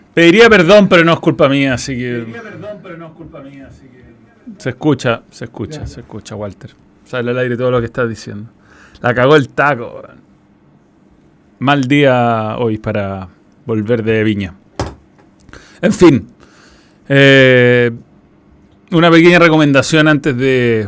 Pediría perdón, pero no es culpa mía, así que... Se escucha, Walter. Sale al aire todo lo que estás diciendo. La cagó el taco. Mal día hoy para volver de Viña. En fin. Una pequeña recomendación antes de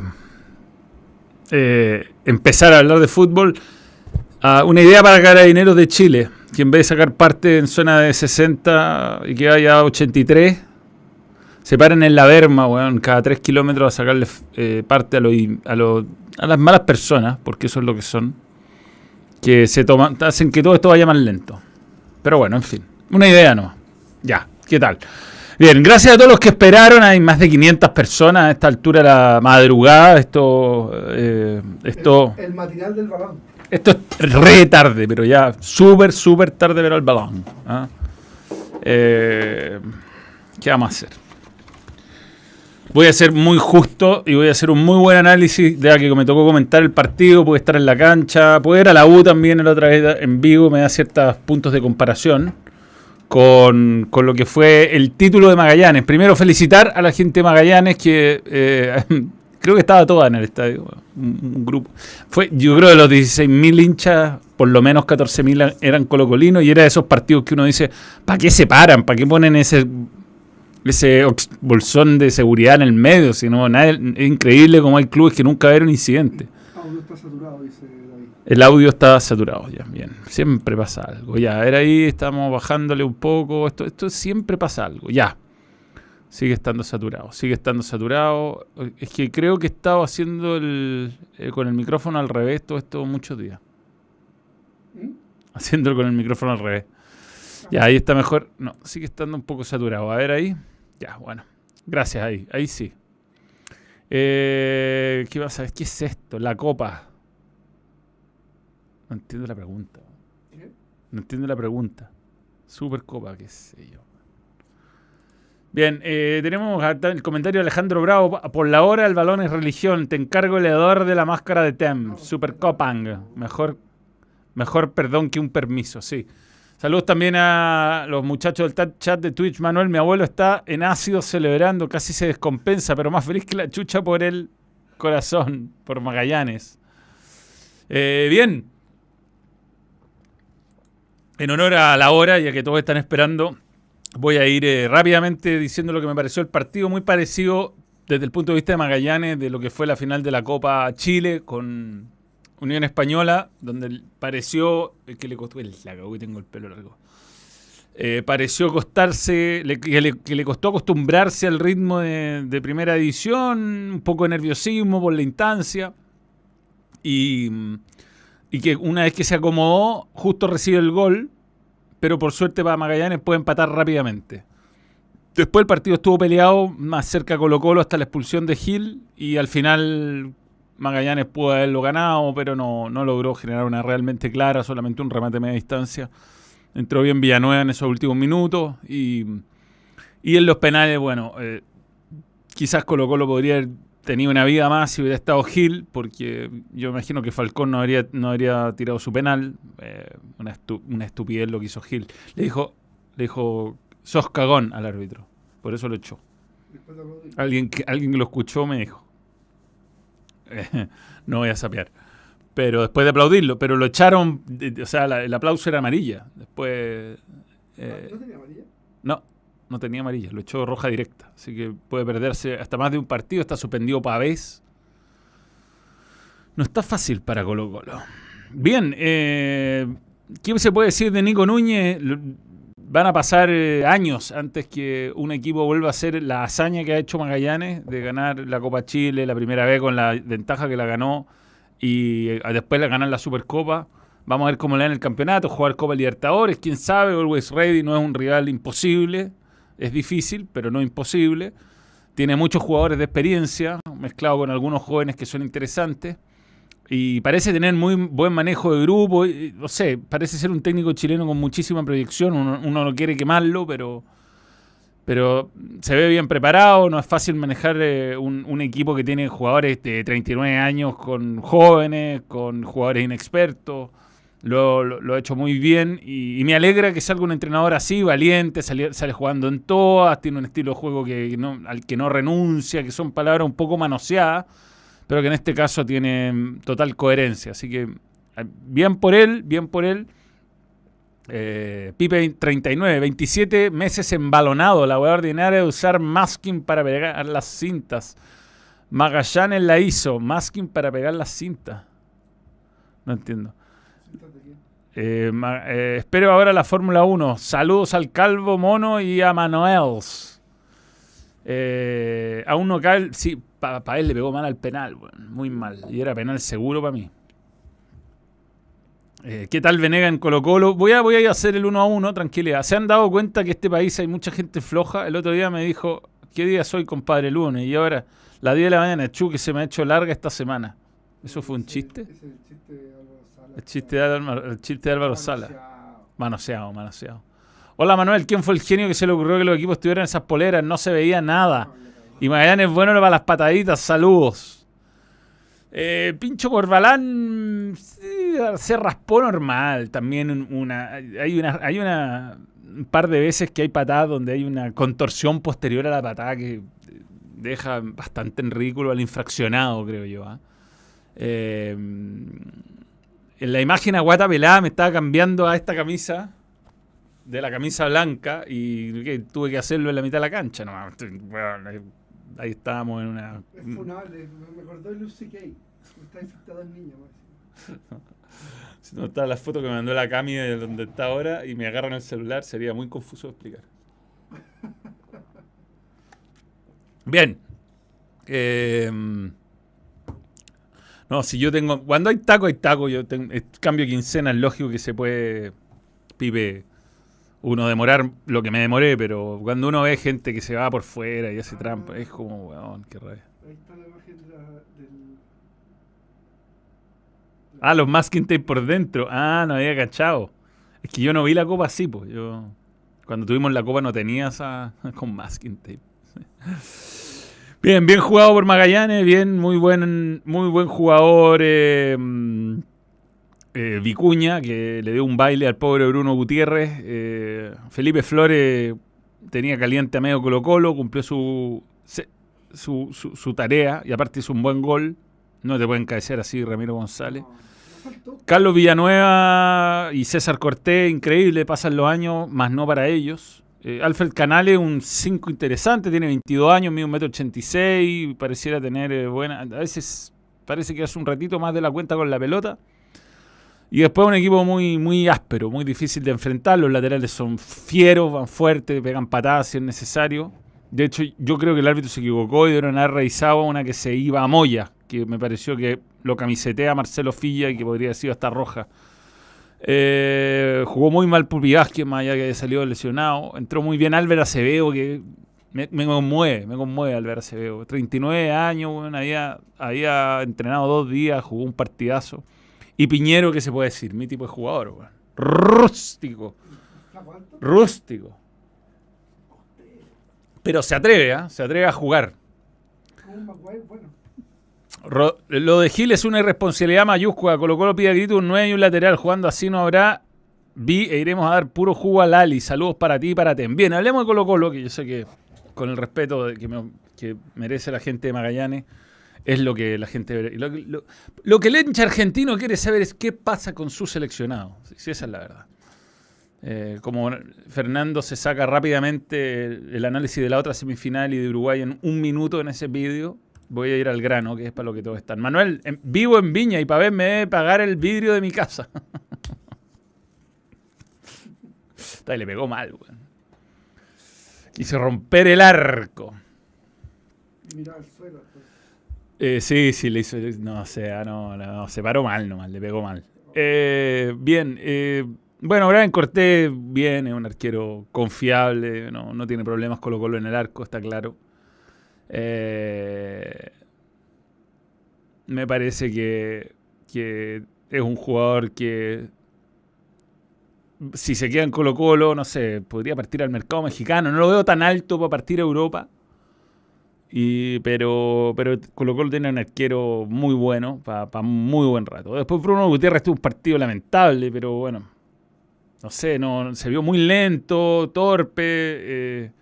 empezar a hablar de fútbol. Una idea para Carabineros de Chile, que en vez de sacar parte en zona de 60 y que vaya a 83, se paren en la berma, weón, cada 3 kilómetros a sacarle parte a las malas personas, porque eso es lo que son, que hacen que todo esto vaya más lento. Pero bueno, en fin, una idea no. Ya, ¿qué tal? Bien, gracias a todos los que esperaron. Hay más de 500 personas a esta altura de la madrugada. El matinal del balón. Esto es re tarde, pero ya súper tarde ver el balón. ¿Ah? ¿Qué vamos a hacer? Voy a ser muy justo y voy a hacer un muy buen análisis de que me tocó comentar el partido. Pude estar en la cancha, pude ir a la U también la otra vez en vivo. Me da ciertos puntos de comparación con lo que fue el título de Magallanes. Primero, felicitar a la gente de Magallanes que... creo que estaba toda en el estadio, un grupo. Yo creo que de los 16.000 hinchas, por lo menos 14.000 eran colocolinos, y era de esos partidos que uno dice, ¿para qué se paran? ¿Para qué ponen ese bolsón de seguridad en el medio? Si no, es increíble como hay clubes que nunca vieron incidente. El audio está saturado, dice David. El audio está saturado, ya, bien. Siempre pasa algo. Ya, a ver ahí, estamos bajándole un poco. Esto siempre pasa algo, ya. Sigue estando saturado. Es que creo que he estado haciendo con el micrófono al revés todo esto muchos días. Haciéndolo con el micrófono al revés. Ya, ahí está mejor. No, sigue estando un poco saturado. A ver ahí. Ya, bueno. Gracias, ahí sí. ¿Qué vas a ver? ¿Qué es esto? La copa. No entiendo la pregunta. Supercopa, qué sé yo. Bien, tenemos el comentario de Alejandro Bravo. Por la hora el balón es religión. Te encargo el heredor de la máscara de Tem. Super Copang. Mejor perdón que un permiso, sí. Saludos también a los muchachos del chat de Twitch. Manuel, mi abuelo está en ácido celebrando. Casi se descompensa, pero más feliz que la chucha por el corazón. Por Magallanes. Bien. En honor a la hora, ya que todos están esperando, voy a ir rápidamente diciendo lo que me pareció el partido, muy parecido desde el punto de vista de Magallanes, de lo que fue la final de la Copa Chile con Unión Española, donde pareció que le costó... La cagó y tengo el pelo largo. Pareció costarse, que le costó acostumbrarse al ritmo de primera división, un poco de nerviosismo por la instancia, y que una vez que se acomodó, justo recibe el gol, pero por suerte para Magallanes puede empatar rápidamente. Después el partido estuvo peleado, más cerca Colo-Colo hasta la expulsión de Gil, y al final Magallanes pudo haberlo ganado, pero no logró generar una realmente clara, solamente un remate a media distancia. Entró bien Villanueva en esos últimos minutos, y en los penales, bueno, quizás Colo-Colo podría haber tenido una vida más si hubiera estado Gil, porque yo imagino que Falcón no habría tirado su penal. Una estupidez lo que hizo Gil. Le dijo sos cagón al árbitro, por eso lo echó. Alguien que lo escuchó me dijo, no voy a sapear, pero después de aplaudirlo, pero lo echaron, o sea, el aplauso era amarilla. Después ¿No tenía amarilla? No tenía amarilla, lo echó roja directa, así que puede perderse hasta más de un partido. Está suspendido Pavés. No está fácil para Colo-Colo. Bien, ¿qué se puede decir de Nico Núñez? Van a pasar años antes que un equipo vuelva a hacer la hazaña que ha hecho Magallanes de ganar la Copa Chile la primera vez con la ventaja que la ganó y después la ganar la Supercopa. Vamos a ver cómo le dan el campeonato, jugar Copa Libertadores, quién sabe. Always Ready no es un rival imposible, es difícil, pero no imposible. Tiene muchos jugadores de experiencia, mezclado con algunos jóvenes que son interesantes. Y parece tener muy buen manejo de grupo. No sé, parece ser un técnico chileno con muchísima proyección. Uno no quiere quemarlo, pero se ve bien preparado. No es fácil manejar un equipo que tiene jugadores de 39 años con jóvenes, con jugadores inexpertos. Lo ha hecho muy bien y me alegra que salga un entrenador así, valiente, sale jugando en todas, tiene un estilo de juego al que no renuncia, que son palabras un poco manoseadas, pero que en este caso tiene total coherencia. Así que bien por él, bien por él. Pipe 39, 27 meses embalonado, la hueá ordinaria de usar masking para pegar las cintas. Magallanes la hizo, masking para pegar las cintas. No entiendo. Espero ahora la Fórmula 1. Saludos al Calvo Mono y a Manuels. A uno cae. Sí, para él le pegó mal al penal, bueno, muy mal. Y era penal seguro para mí. ¿Qué tal Venega en Colo-Colo? Voy a ir a hacer el 1-1, tranquilidad. ¿Se han dado cuenta que este país hay mucha gente floja? El otro día me dijo, ¿qué día soy, compadre? Lunes. Y ahora, las 10 de la mañana, que se me ha hecho larga esta semana. ¿Eso fue un chiste? Ese es el chiste de Álvaro Sala. El chiste de Álvaro Sala. Manoseado. Hola Manuel, ¿quién fue el genio que se le ocurrió que los equipos tuvieran esas poleras? No se veía nada. Y Magallanes es bueno para las pataditas. Saludos. Pincho Corbalán se raspó normal. También hay un par de veces que hay patadas donde hay una contorsión posterior a la patada que deja bastante en ridículo al infraccionado, creo yo. En la imagen a guata pelada me estaba cambiando a esta camisa, de la camisa blanca, y tuve que hacerlo en la mitad de la cancha. No, bueno, ahí estábamos en una... Es funable, me acordó de Lucy Kay. Está infectado el niño. Si no está la foto que me mandó la Cami de donde está ahora y me agarran el celular, sería muy confuso de explicar. Bien. No, si yo tengo... Cuando hay taco, hay taco. Yo cambio quincena, es lógico que se puede... Pipe... Uno demorar lo que me demoré, pero cuando uno ve gente que se va por fuera y hace trampa, es como, weón, qué rabia. Ahí está la imagen del... Los masking tape por dentro. No había cachado. Es que yo no vi la copa así, pues. Cuando tuvimos la copa no tenía esa con masking tape. Bien jugado por Magallanes, bien, muy buen jugador. Vicuña, que le dio un baile al pobre Bruno Gutiérrez. Felipe Flores tenía caliente a medio Colo-Colo, cumplió su tarea y aparte hizo un buen gol. No te pueden caer así, Ramiro González. Carlos Villanueva y César Cortés, increíble, pasan los años, más no para ellos. Alfred Canales, un 5 interesante, tiene 22 años, mide 1,86 m, pareciera tener buena... A veces parece que hace un ratito más de la cuenta con la pelota. Y después un equipo muy áspero, muy difícil de enfrentar. Los laterales son fieros, van fuertes, pegan patadas si es necesario. De hecho, yo creo que el árbitro se equivocó y debieron haber revisado una que se iba a Moya, que me pareció que lo camisetea Marcelo Filla y que podría haber sido hasta roja. Jugó muy mal Pupi Vázquez, más allá que haya salido lesionado. Entró muy bien Álvaro Acevedo, que me conmueve Álvaro Acevedo. 39 años, bueno, había entrenado 2 días, jugó un partidazo. Y Piñero, ¿qué se puede decir? Mi tipo de jugador, bueno. Rústico. Pero se atreve a jugar. Lo de Gil es una irresponsabilidad mayúscula. Colo-Colo pide a grito un 9 y un lateral. Jugando así no habrá iremos a dar puro jugo a Lali. Saludos para ti y para Tem. Bien, hablemos de Colo-Colo, que yo sé que con el respeto que merece la gente de Magallanes, es lo que la gente... Lo que el hincha argentino quiere saber es qué pasa con su seleccionado. Sí, esa es la verdad. Como Fernando se saca rápidamente el análisis de la otra semifinal y de Uruguay en 1 minuto en ese vídeo, voy a ir al grano, que es para lo que todos están. Manuel, vivo en Viña y para ver me debe pagar el vidrio de mi casa. Le pegó mal, güey. Quiso romper el arco. Y miraba al suelo. Sí, le hizo... No, se paró mal nomás, le pegó mal. Bien, bueno, Brian Cortés, bien, es un arquero confiable, no tiene problemas Colo-Colo en el arco, está claro. Me parece que es un jugador que, si se queda en Colo-Colo, no sé, podría partir al mercado mexicano. No lo veo tan alto para partir a Europa. Pero Colo-Colo tiene un arquero muy bueno, para muy buen rato. Después Bruno Gutiérrez tuvo un partido lamentable, pero bueno, no sé, se vio muy lento, torpe.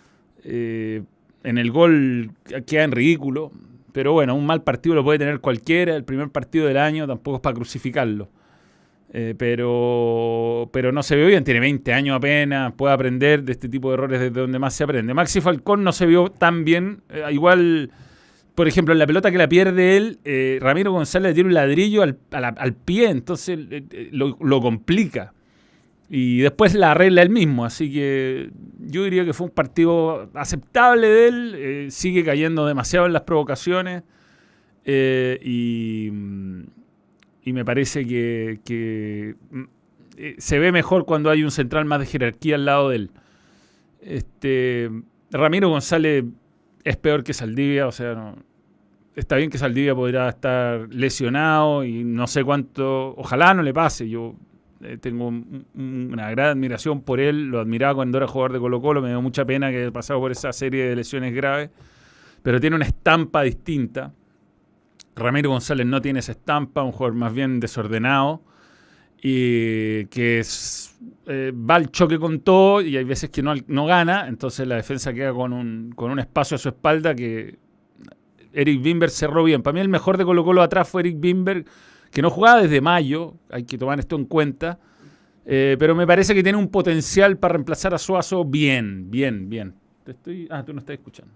En el gol queda en ridículo. Pero bueno, un mal partido lo puede tener cualquiera. El primer partido del año tampoco es para crucificarlo. Pero no se vio bien. Tiene 20 años apenas. Puede aprender de este tipo de errores desde donde más se aprende. Maxi Falcón no se vio tan bien. Igual, por ejemplo, en la pelota que la pierde él, Ramiro González le tiene un ladrillo al pie. Entonces lo complica. Y después la arregla él mismo. Así que yo diría que fue un partido aceptable de él. Sigue cayendo demasiado en las provocaciones. Y me parece que se ve mejor cuando hay un central más de jerarquía al lado de él. Ramiro González es peor que Saldivia. O sea, no, está bien que Saldivia podrá estar lesionado y no sé cuánto. Ojalá no le pase. Yo tengo una gran admiración por él, lo admiraba cuando era jugador de Colo-Colo, me dio mucha pena que haya pasado por esa serie de lesiones graves, pero tiene una estampa distinta. Ramiro González no tiene esa estampa, un jugador más bien desordenado y que va al choque con todo y hay veces que no gana, entonces la defensa queda con un espacio a su espalda que Eric Wimber cerró bien. Para mí el mejor de Colo-Colo atrás fue Eric Wimber, que no jugaba desde mayo, hay que tomar esto en cuenta, pero me parece que tiene un potencial para reemplazar a Suazo bien. Tú no estás escuchando.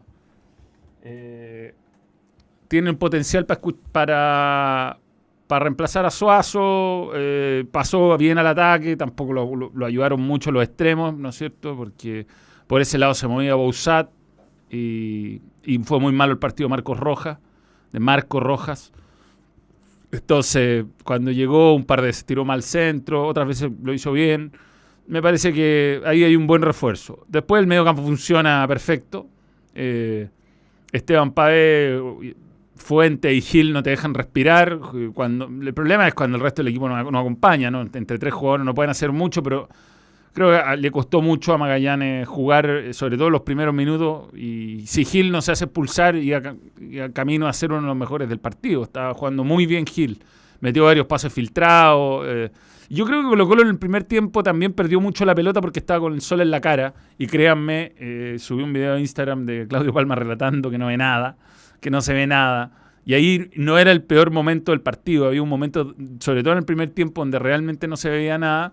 Tiene un potencial para reemplazar a Suazo, pasó bien al ataque, tampoco lo ayudaron mucho los extremos, ¿no es cierto? Porque por ese lado se movía Bouzat y fue muy malo el partido de Marco Rojas. Entonces, cuando llegó, un par de veces tiró mal centro, otras veces lo hizo bien. Me parece que ahí hay un buen refuerzo. Después el mediocampo funciona perfecto. Esteban Paez, Fuente y Gil no te dejan respirar. El problema es cuando el resto del equipo no acompaña, ¿no? Entre tres jugadores no pueden hacer mucho, pero creo que le costó mucho a Magallanes jugar, sobre todo los primeros minutos. Y si Gil no se hace expulsar, y a camino a ser uno de los mejores del partido. Estaba jugando muy bien Gil. Metió varios pases filtrados. Yo creo que Colo-Colo en el primer tiempo también perdió mucho la pelota porque estaba con el sol en la cara. Y créanme, subí un video a Instagram de Claudio Palma relatando que no ve nada, que no se ve nada. Y ahí no era el peor momento del partido. Había un momento, sobre todo en el primer tiempo, donde realmente no se veía nada.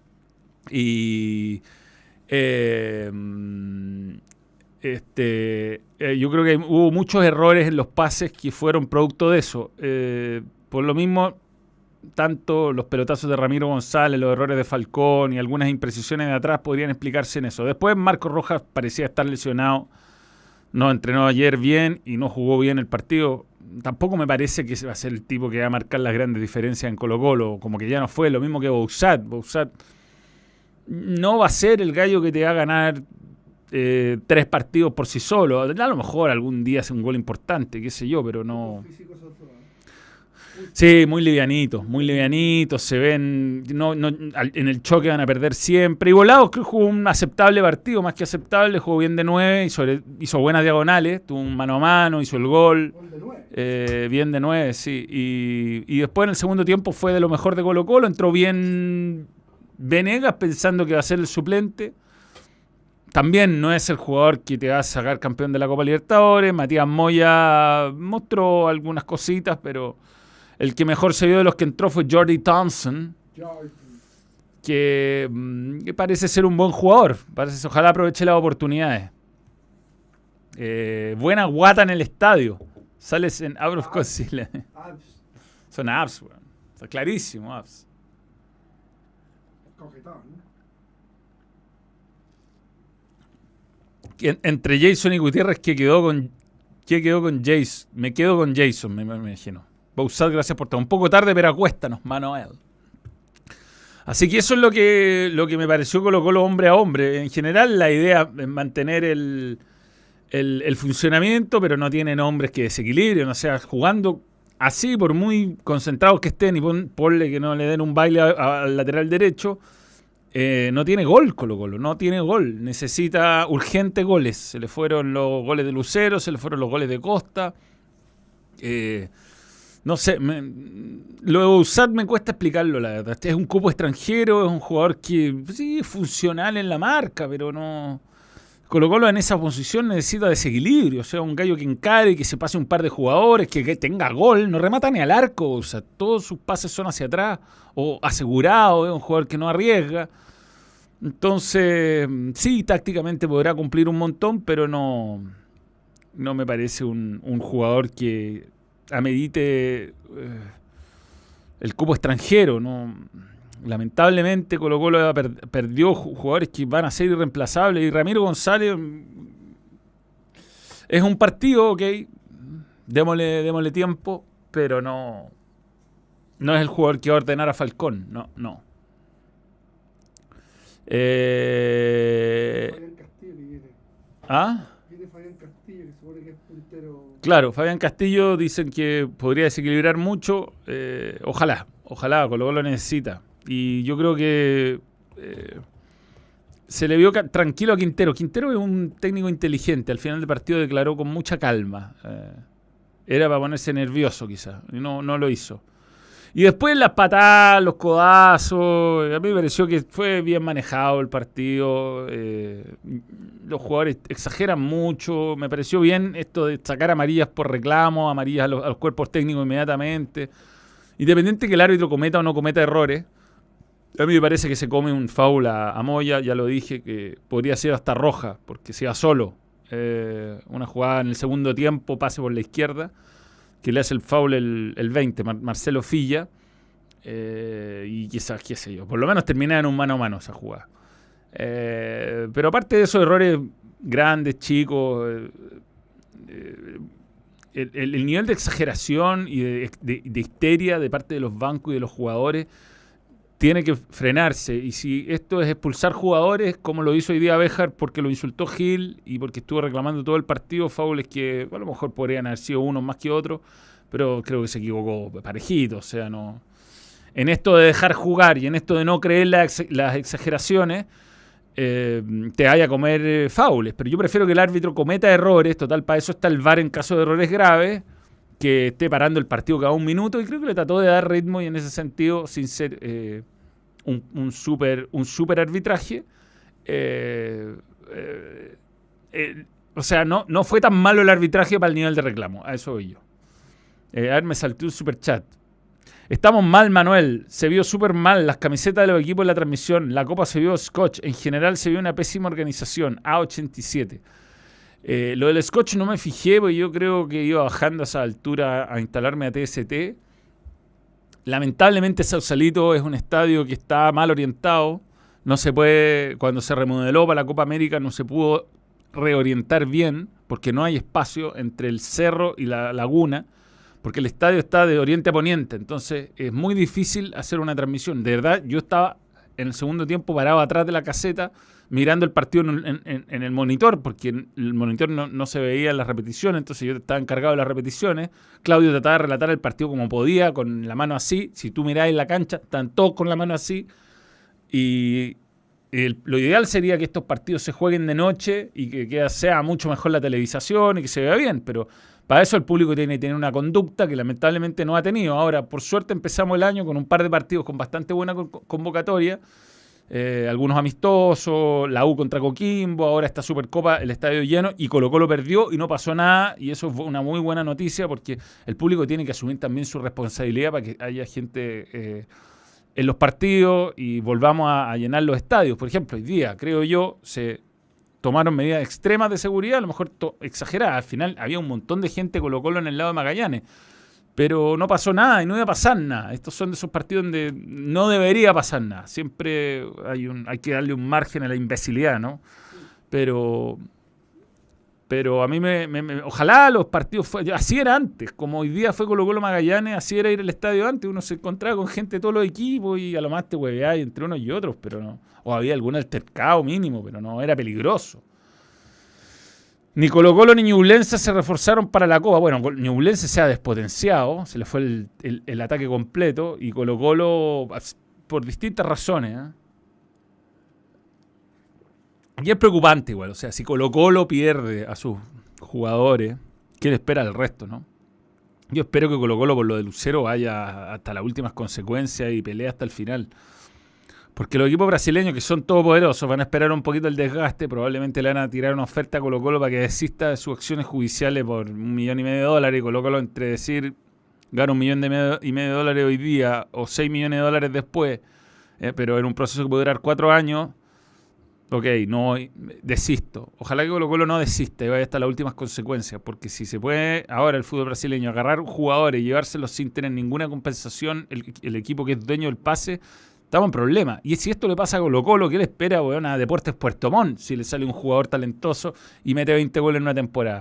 Y yo creo que hubo muchos errores en los pases que fueron producto de eso. Por lo mismo, tanto los pelotazos de Ramiro González, los errores de Falcón y algunas imprecisiones de atrás podrían explicarse en eso. Después Marco Rojas parecía estar lesionado, no entrenó ayer bien y no jugó bien el partido. Tampoco me parece que va a ser el tipo que va a marcar las grandes diferencias en Colo-Colo, como que ya no fue, lo mismo que Bouzat. Bouzat no va a ser el gallo que te va a ganar 3 partidos por sí solo. A lo mejor algún día hace un gol importante, qué sé yo, pero no. Sí, muy livianitos, se ven, en el choque van a perder siempre. Y Volados creo que jugó un aceptable partido, más que aceptable, jugó bien de 9, hizo buenas diagonales, tuvo un mano a mano, hizo el gol. Bien de 9, sí. Y después en el segundo tiempo fue de lo mejor de Colo-Colo, entró bien Venegas pensando que va a ser el suplente. También no es el jugador que te va a sacar campeón de la Copa Libertadores. Matías Moya mostró algunas cositas, pero el que mejor se vio de los que entró fue Jordi Thompson, que parece ser un buen jugador. Ojalá aproveche las oportunidades. Buena guata en el estadio. Sales en out of conceal. Son abs, weón. Está clarísimo, abs. Entre Jason y Gutiérrez, ¿qué quedó con Jason? Me quedo con Jason, me imagino. Bouzat, gracias por todo. Un poco tarde, pero acuéstanos, Manuel. Así que eso es lo que me pareció Colo-Colo hombre a hombre. En general, la idea es mantener el funcionamiento, pero no tienen hombres que desequilibren. O sea, jugando así, por muy concentrados que estén, y ponle que no le den un baile al lateral derecho, No tiene gol Colo-Colo, no tiene gol. Necesita urgentes goles. Se le fueron los goles de Lucero, se le fueron los goles de Costa. No sé, lo de Bouzat me cuesta explicarlo, la verdad. Es un cupo extranjero, es un jugador que sí es funcional en la marca, pero no... Colo-Colo en esa posición necesita desequilibrio, o sea, un gallo que encare, que se pase un par de jugadores, que tenga gol, no remata ni al arco, o sea, todos sus pases son hacia atrás, o asegurado, es un jugador que no arriesga. Entonces, sí, tácticamente podrá cumplir un montón, pero no me parece un jugador que amerite el cupo extranjero, ¿no? Lamentablemente Colo-Colo perdió jugadores que van a ser irreemplazables y Ramiro González es un partido, ok, démosle tiempo, pero no es el jugador que va a ordenar a Falcón, no. Fabián Castillo que viene. ¿Ah? Viene Fabián Castillo, que supone que es puntero. Claro, Fabián Castillo dicen que podría desequilibrar mucho. Ojalá, Colo-Colo lo necesita. Y yo creo que se le vio tranquilo a Quintero. Quintero es un técnico inteligente. Al final del partido declaró con mucha calma. Era para ponerse nervioso quizás. Y no lo hizo. Y después las patadas, los codazos. A mí me pareció que fue bien manejado el partido. Los jugadores exageran mucho. Me pareció bien esto de sacar amarillas por reclamo, amarillas a los cuerpos técnicos inmediatamente. Independiente que el árbitro cometa o no cometa errores. A mí me parece que se come un foul a Moya, ya lo dije, que podría ser hasta roja, porque se va solo. Una jugada en el segundo tiempo, pase por la izquierda, que le hace el foul el 20, Marcelo Filla, y quizás, qué sé yo, por lo menos termina en un mano a mano esa jugada. Pero aparte de esos errores grandes, chicos, el nivel de exageración y de histeria de parte de los bancos y de los jugadores tiene que frenarse. Y si esto es expulsar jugadores, como lo hizo hoy día Béjar, porque lo insultó Gil y porque estuvo reclamando todo el partido, faules que a lo mejor podrían haber sido unos más que otros, pero creo que se equivocó parejito. O sea, no. En esto de dejar jugar y en esto de no creer las exageraciones, te vaya a comer faules. Pero yo prefiero que el árbitro cometa errores. Total, para eso está el VAR en caso de errores graves, que esté parando el partido cada un minuto, y creo que le trató de dar ritmo, y en ese sentido, sin ser un super arbitraje, o sea, no fue tan malo el arbitraje para el nivel de reclamo. A eso voy yo. A ver, me saltó un super chat. Estamos mal, Manuel. Se vio súper mal las camisetas de los equipos en la transmisión. La copa se vio scotch. En general se vio una pésima organización. A87. Lo del Scotch no me fijé, porque yo creo que iba bajando a esa altura a instalarme a TST. Lamentablemente Sausalito es un estadio que está mal orientado. No se puede, cuando se remodeló para la Copa América, no se pudo reorientar bien, porque no hay espacio entre el cerro y la laguna, porque el estadio está de oriente a poniente. Entonces es muy difícil hacer una transmisión. De verdad, yo estaba en el segundo tiempo parado atrás de la caseta, mirando el partido en el monitor, porque en el monitor no se veían las repeticiones, entonces yo estaba encargado de las repeticiones. Claudio trataba de relatar el partido como podía, con la mano así. Si tú mirás en la cancha, están todos con la mano así. Y lo ideal sería que estos partidos se jueguen de noche y que sea mucho mejor la televisación y que se vea bien, pero para eso el público tiene que tener una conducta que lamentablemente no ha tenido. Ahora, por suerte, empezamos el año con un par de partidos con bastante buena convocatoria. Algunos amistosos, la U contra Coquimbo, ahora esta Supercopa, el estadio lleno, y Colo-Colo perdió y no pasó nada, y eso fue una muy buena noticia, porque el público tiene que asumir también su responsabilidad para que haya gente en los partidos y volvamos a llenar los estadios. Por ejemplo, hoy día, creo yo, se tomaron medidas extremas de seguridad, a lo mejor exageradas. Al final había un montón de gente Colo-Colo en el lado de Magallanes, pero no pasó nada y no iba a pasar nada. Estos son de esos partidos donde no debería pasar nada. Siempre hay que darle un margen a la imbecilidad, ¿no? Pero a mí ojalá los partidos así era antes, como hoy día fue Colo-Colo Magallanes, así era ir al estadio antes. Uno se encontraba con gente de todos los equipos y a lo más te hueveaba entre unos y otros, pero no. O había algún altercado mínimo, pero no era peligroso. Ni Colo-Colo ni Ñublense se reforzaron para la Copa. Bueno, Ñublense se ha despotenciado, se le fue el ataque completo, y Colo-Colo por distintas razones, Y es preocupante igual, o sea, si Colo-Colo pierde a sus jugadores, ¿qué le espera al resto, no? Yo espero que Colo-Colo por lo de Lucero vaya hasta las últimas consecuencias y pelee hasta el final. Porque los equipos brasileños, que son todopoderosos, van a esperar un poquito el desgaste, probablemente le van a tirar una oferta a Colo-Colo para que desista de sus acciones judiciales por $1,500,000 y Colo-Colo entre decir gana $1,500,000 hoy día o $6,000,000 después, pero en un proceso que puede durar 4 años, ok, no desisto. Ojalá que Colo-Colo no desista y vaya hasta las últimas consecuencias, porque si se puede ahora el fútbol brasileño agarrar jugadores y llevárselos sin tener ninguna compensación, el equipo que es dueño del pase, estamos en problema. Y si esto le pasa a Colo-Colo, ¿qué le espera, weón, a Deportes Puerto Montt si le sale un jugador talentoso y mete 20 goles en una temporada?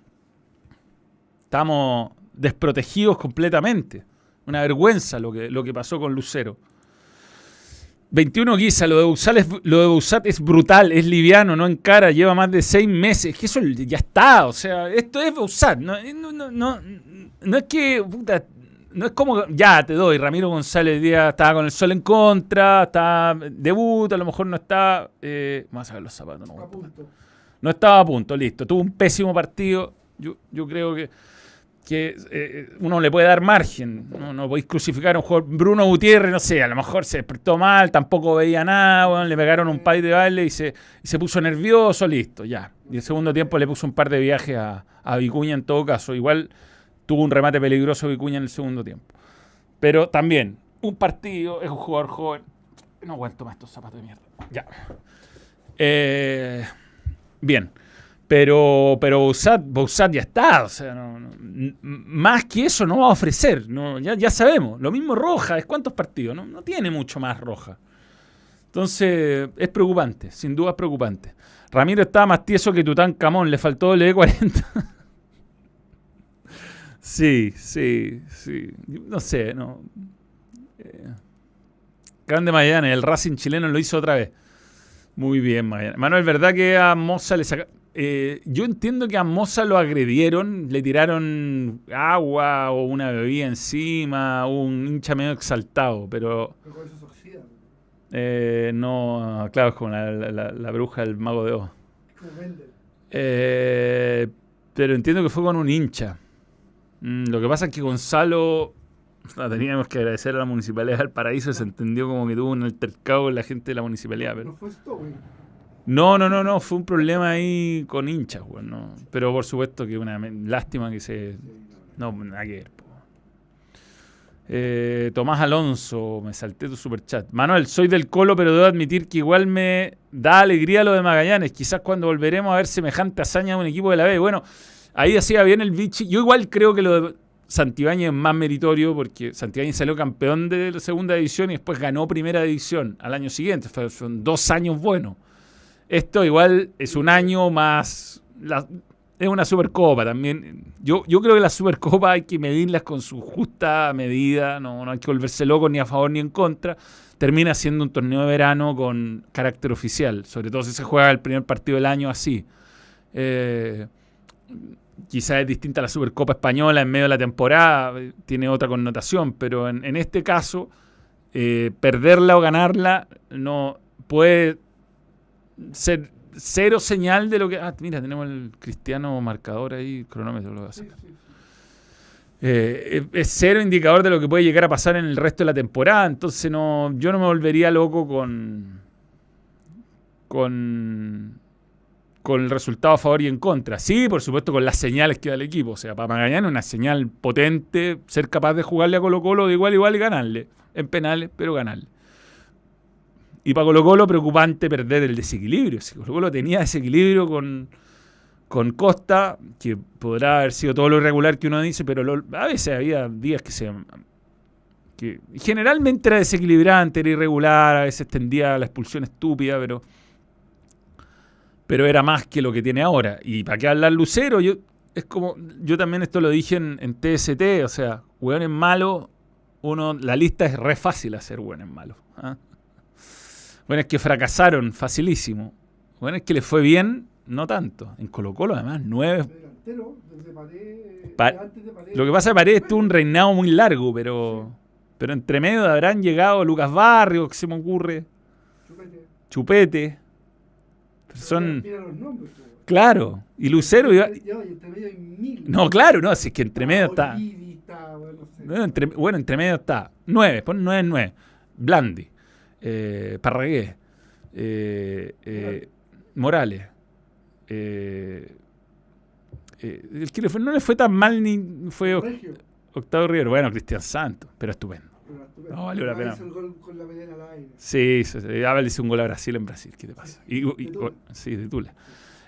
Estamos desprotegidos completamente. Una vergüenza lo que pasó con Lucero. 21 Guisa, lo de Bouzat es brutal, es liviano, no encara, lleva más de 6 meses. Que eso ya está, o sea, esto es Bouzat. No es que, puta, no es como, ya te doy, Ramiro González Díaz estaba con el sol en contra, está debut, a lo mejor no está, vamos a ver los zapatos, no estaba a punto, listo, tuvo un pésimo partido, yo creo que uno le puede dar margen, no podéis crucificar a un jugador. Bruno Gutiérrez, no sé, a lo mejor se despertó mal, tampoco veía nada, bueno, le pegaron un pay de baile y se puso nervioso, listo, ya. Y el segundo tiempo le puso un par de viajes a Vicuña en todo caso, igual tuvo un remate peligroso Vicuña en el segundo tiempo. Pero también, un partido, es un jugador joven, no aguanto más estos zapatos de mierda, ya. Bien. Pero Bouzat ya está, o sea, más que eso no va a ofrecer, ya sabemos. Lo mismo Roja, ¿es cuántos partidos? No tiene mucho más Roja. Entonces, es preocupante, sin duda es preocupante. Ramiro estaba más tieso que Tutankamón, le faltó W40. Sí. No sé, no. Grande Magallanes, el Racing chileno lo hizo otra vez. Muy bien, Magallanes. Manuel, ¿verdad que a Moza le saca? Yo entiendo que a Moza lo agredieron, le tiraron agua o una bebida encima, un hincha medio exaltado, pero Pero con eso se oxida. no, claro, es como la bruja del Mago de Oz. Es como Mendel. Pero entiendo que fue con un hincha. Lo que pasa es que Gonzalo, teníamos que agradecer a la Municipalidad del Paraíso, se entendió como que tuvo un altercado con la gente de la Municipalidad, pero... No fue esto, güey. No, fue un problema ahí con hinchas, güey, no. Pero por supuesto que una lástima que se... No, nada que ver, po. Tomás Alonso, me salté tu superchat. Manuel, soy del Colo, pero debo admitir que igual me da alegría lo de Magallanes. Quizás cuando volveremos a ver semejante hazaña de un equipo de la B. Bueno, ahí hacía bien el Vichy. Yo igual creo que lo de Santibáñez es más meritorio porque Santibáñez salió campeón de la segunda división y después ganó primera división al año siguiente. Fueron 2 años buenos. Esto igual es un año más... es una Supercopa también. Yo creo que las Supercopas hay que medirlas con su justa medida. No hay que volverse loco ni a favor ni en contra. Termina siendo un torneo de verano con carácter oficial. Sobre todo si se juega el primer partido del año así. Quizás es distinta a la Supercopa Española en medio de la temporada. Tiene otra connotación. Pero en este caso, perderla o ganarla no puede... ser cero señal de lo que... mira, tenemos el Cristiano marcador ahí, cronómetro lo va a hacer. Es cero indicador de lo que puede llegar a pasar en el resto de la temporada, entonces yo no me volvería loco con el resultado a favor y en contra. Sí, por supuesto, con las señales que da el equipo. O sea, para Magallanes una señal potente, ser capaz de jugarle a Colo-Colo de igual a igual y ganarle. En penales, pero ganarle. Y para Colo-Colo preocupante perder el desequilibrio. Si Colo-Colo tenía desequilibrio con Costa, que podrá haber sido todo lo irregular que uno dice, pero a veces había días que generalmente era desequilibrante, era irregular, a veces tendía a la expulsión estúpida, pero era más que lo que tiene ahora. Y para qué hablar Lucero, yo también esto lo dije en TST, o sea, hueones malos, la lista es re fácil hacer hueones malos. Bueno, es que fracasaron facilísimo. Bueno, es que les fue bien, no tanto. En Colo-Colo, además, 9. Delantero, desde Paredes, antes de Paredes. Lo que pasa es que Paredes tuvo un reinado muy largo, pero entre medio habrán llegado Lucas Barrios, que se me ocurre. Chupete. Son... Mira los nombres. Claro. Y Lucero iba... Y entre medio hay 1000. No, claro, no, si es que entre medio está... Olivi, está, bueno, no sé. Bueno, entre medio está 9, pon 9. Blandi, Parragué, Morales. El que no le fue tan mal ni fue Regio. Octavio Rivero. Bueno, Cristian Santos, pero estupendo. No, valió la pena. Hizo el gol con la pelea al aire. Sí, Abel hizo un gol a Brasil en Brasil. ¿Qué te pasa? Sí, de Tula.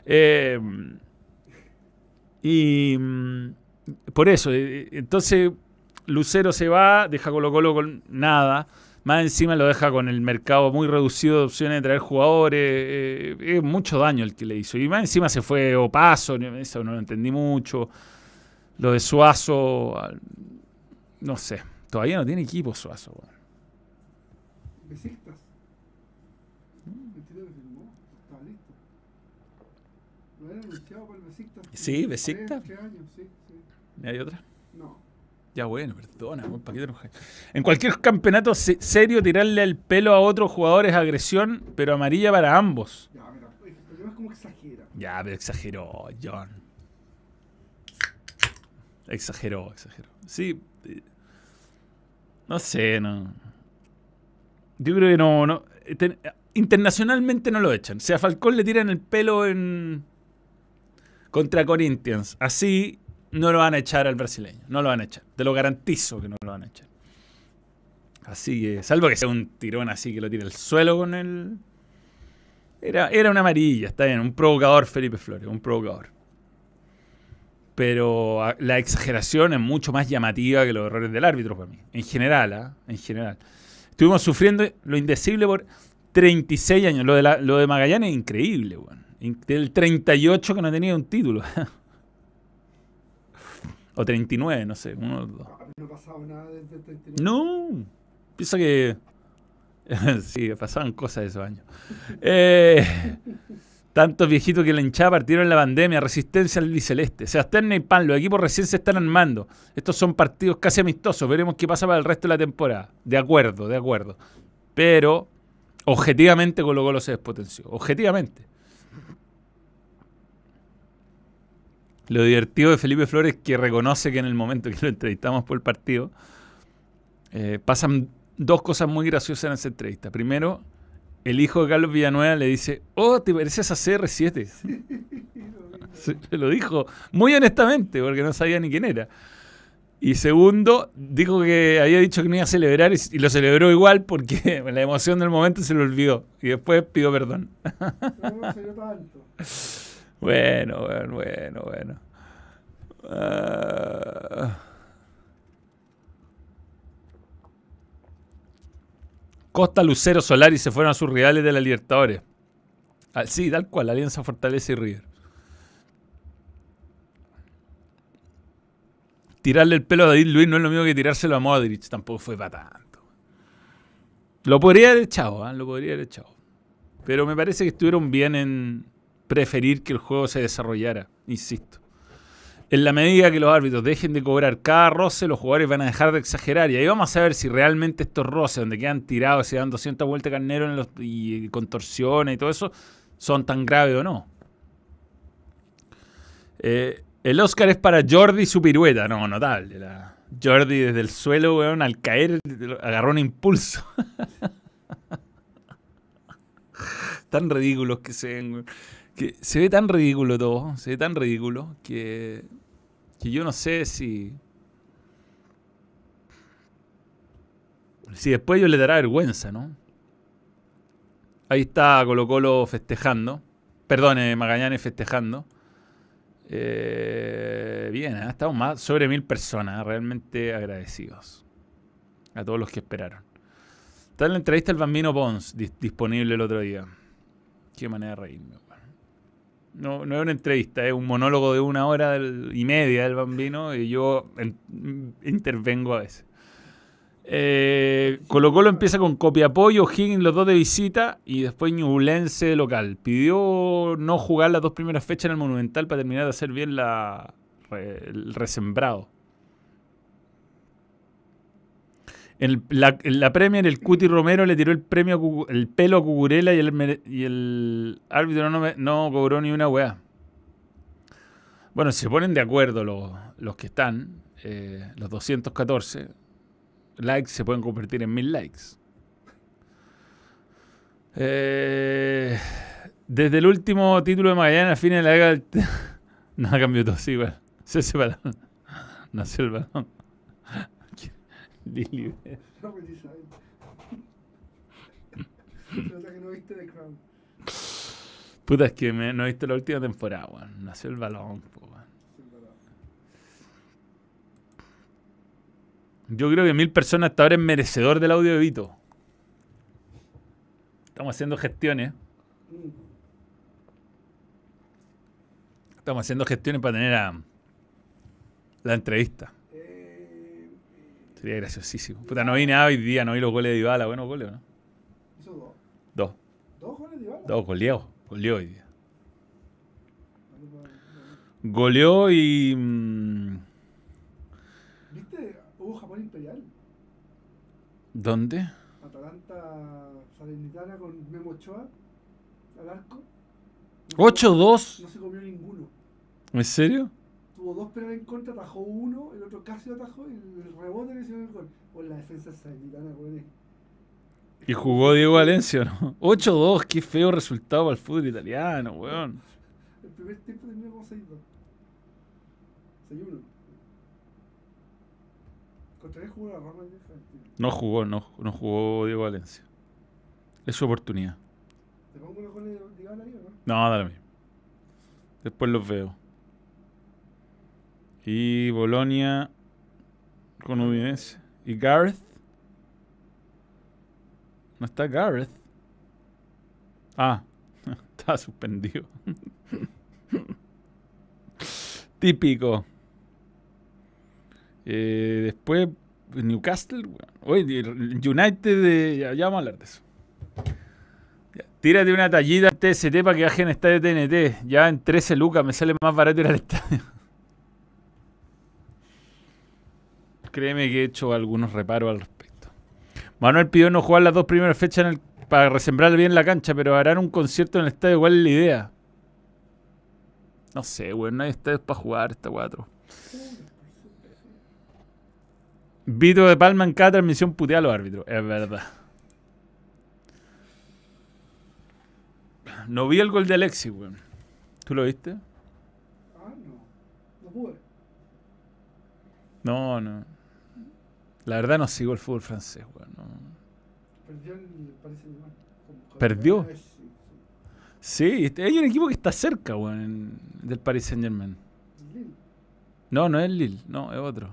Por eso, entonces Lucero se va, deja Colo-Colo con nada. Más encima lo deja con el mercado muy reducido de opciones de traer jugadores. Es mucho daño el que le hizo. Y más encima se fue Opaso, eso no lo entendí mucho. Lo de Suazo, no sé. Todavía no tiene equipo Suazo. Bueno. Besiktas. Entiendo que firmó. Estaba listo. ¿Lo habían anunciado para el Besiktas? Sí, Besiktas. 3 años, sí. ¿Hay otra? No. Ya bueno, perdona, ¿para qué te enojas? En cualquier campeonato serio, tirarle el pelo a otro jugador es agresión, pero amarilla para ambos. Ya, mira, el problema es como exagera. Ya, pero exageró, John. Exageró. Sí. No sé, no. Yo creo que no. Internacionalmente no lo echan. O sea, a Falcón le tiran el pelo contra Corinthians. Así no lo van a echar al brasileño. No lo van a echar. Te lo garantizo que no lo van a echar. Así que, salvo que sea un tirón así que lo tire al suelo con el... Era una amarilla, está bien. Un provocador, Felipe Flores, un provocador. Pero la exageración es mucho más llamativa que los errores del árbitro para mí. En general, En general. Estuvimos sufriendo lo indecible por 36 años. Lo de Magallanes es increíble, weón. Del 38 que no tenía un título. O 39, no sé, uno de los dos. No ha pasado nada desde el 39. No, pienso que... sí, pasaban cosas de esos años. Tantos viejitos que la hinchada partieron en la pandemia, resistencia al Celeste. Sebastián Neypan, los equipos recién se están armando. Estos son partidos casi amistosos. Veremos qué pasa para el resto de la temporada. De acuerdo. Pero, objetivamente, Colo-Colo se despotenció. Objetivamente. Lo divertido de Felipe Flores es que reconoce que en el momento que lo entrevistamos por el partido, pasan dos cosas muy graciosas en esa entrevista. Primero, el hijo de Carlos Villanueva le dice: oh, te pareces a CR7. Sí, lo dijo muy honestamente, porque no sabía ni quién era. Y segundo, dijo que había dicho que no iba a celebrar y lo celebró igual porque la emoción del momento se lo olvidó. Y después pidió perdón. No se dio tanto. Bueno. Costa, Lucero, Solari se fueron a sus rivales de la Libertadores. Sí, tal cual, Alianza Fortaleza y River. Tirarle el pelo a David Luiz no es lo mismo que tirárselo a Modric. Tampoco fue para tanto. Lo podría haber echado, Pero me parece que estuvieron bien en preferir que el juego se desarrollara, insisto. En la medida que los árbitros dejen de cobrar cada roce, los jugadores van a dejar de exagerar. Y ahí vamos a ver si realmente estos roces, donde quedan tirados y dan 200 vueltas de carnero y contorsiones y todo eso, son tan graves o no. El Oscar es para Jordi y su pirueta. No, notable. Jordi desde el suelo, weón, al caer, agarró un impulso. Tan ridículos que se ven, weón. Que se ve tan ridículo todo, se ve tan ridículo que yo no sé si después yo le dará vergüenza, ¿no? Ahí está Colo-Colo festejando, perdón, Magallanes festejando. Bien, estamos más sobre 1000 personas, realmente agradecidos a todos los que esperaron. Está en la entrevista el Bambino Pons, disponible el otro día. Qué manera de reírme. No es una entrevista, es un monólogo de 1 hora y media del Bambino y yo intervengo a veces. Colo-Colo empieza con Copiapó y O'Higgins, los dos de visita, y después Ñublense de local. Pidió no jugar las 2 primeras fechas en el Monumental para terminar de hacer bien el resembrado. En la Premier, el Cuti Romero le tiró el premio el pelo a Cucurella y el árbitro no cobró ni una weá. Bueno, si se ponen de acuerdo los que están, los 214 likes se pueden convertir en 1000 likes. Desde el último título de Magallanes a fines de la década del... No, cambió todo, sí, igual. Se separaron. Nació el balón. Lili. No, pues Isabel. Se nota que no viste The Crown. Puta, es que no he visto la última temporada, weón. Nació el balón, po, weón. Yo creo que 1000 personas hasta ahora es merecedor del audio de Vito. Estamos haciendo gestiones. Estamos haciendo gestiones para tener la entrevista. Sería graciosísimo. Puta, no vi nada hoy día, no vi los goles de Dybala. Buenos goles, ¿no? Hizo dos. Dos. ¿Dos goles de Dybala? Dos, goleó. Goleó hoy día. Goleó y... ¿Viste? Hubo Japón Imperial. ¿Dónde? Atalanta Salernitana con Memo Ochoa al arco. 8-2. No se comió ninguno. ¿En serio? Tuvo dos penales en contra, atajó uno, el otro casi lo atajó y el rebote le hicieron el gol. Por la defensa salernitana, güey. Y jugó Diego Valencia, ¿no? 8-2, qué feo resultado para el fútbol italiano, weón. El primer tiempo terminó como 6-2. 6-1. Contra él jugó la Roma y No jugó Diego Valencia. Es su oportunidad. ¿Te pongo los goles de Dybala ahí o no? No, dale a mí. Después los veo. Y Bolonia con Udinese. ¿Y Gareth? ¿No está Gareth? Ah, está suspendido. Típico. Después Newcastle. Oye, United. Ya vamos a hablar de eso. Ya, tírate una tallita en TST para que baje en estadio TNT. Ya en 13 lucas me sale más barato ir al estadio. Créeme que he hecho algunos reparos al respecto. Manuel pidió no jugar las dos primeras fechas para resembrar bien la cancha, pero harán un concierto en el estadio. ¿Cuál es la idea? No sé, güey. No hay estadios para jugar esta 4. Vito de Palma en cada transmisión putea a los árbitros. Es verdad. No vi el gol de Alexis, güey. ¿Tú lo viste? Ah, no. No pude. No. La verdad no sigo el fútbol francés, güey. No. Perdió el Paris Saint-Germain. ¿Perdió? Sí, hay un equipo que está cerca, güey, del Paris Saint-Germain. Lille. No es el Lille, no, es otro.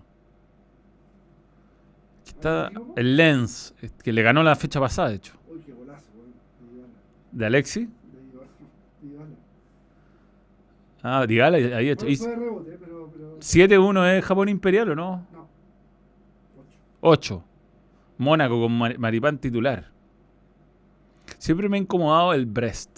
Está el Lens, que le ganó la fecha pasada, de hecho. Uy, qué golazo, güey. ¿De Alexis? De Dybala. Ah, Dybala, ahí hecho. Bueno, fue de rebote, pero... 7-1 es Japón Imperial, ¿o no? No. 8. Mónaco con Maripán titular. Siempre me ha incomodado el Brest.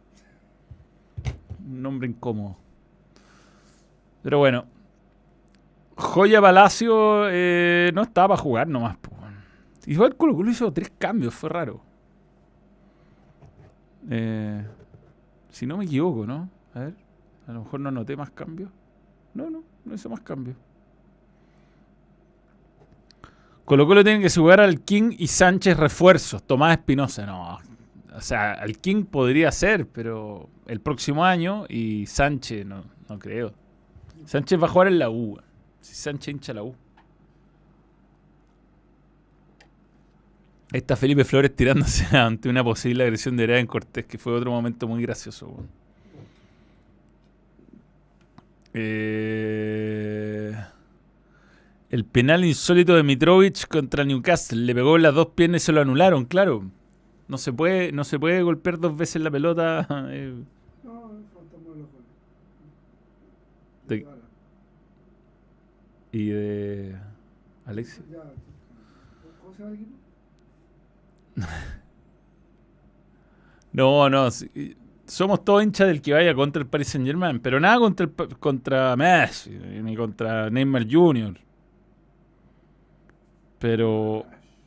Un nombre incómodo. Pero bueno. Joya Palacio no estaba para jugar nomás. Igual Colo-Colo hizo 3 cambios, fue raro. Si no me equivoco, ¿no? A ver, a lo mejor no anoté más cambios. No hizo más cambios. Colo-Colo tiene que jugar al King y Sánchez refuerzos. Tomás Espinosa, no. O sea, al King podría ser, pero el próximo año y Sánchez no creo. Sánchez va a jugar en la U. Si Sánchez hincha la U. Ahí está Felipe Flores tirándose ante una posible agresión de Brian Cortés, que fue otro momento muy gracioso. Bueno. El penal insólito de Mitrovic contra Newcastle. Le pegó en las dos piernas y se lo anularon, claro. No se puede golpear 2 veces la pelota. No, faltamos los goles. Y de Alexis. ¿Cómo se llama el equipo? No. Somos todos hinchas del que vaya contra el Paris Saint-Germain, pero nada contra Messi, ni contra Neymar Jr. Pero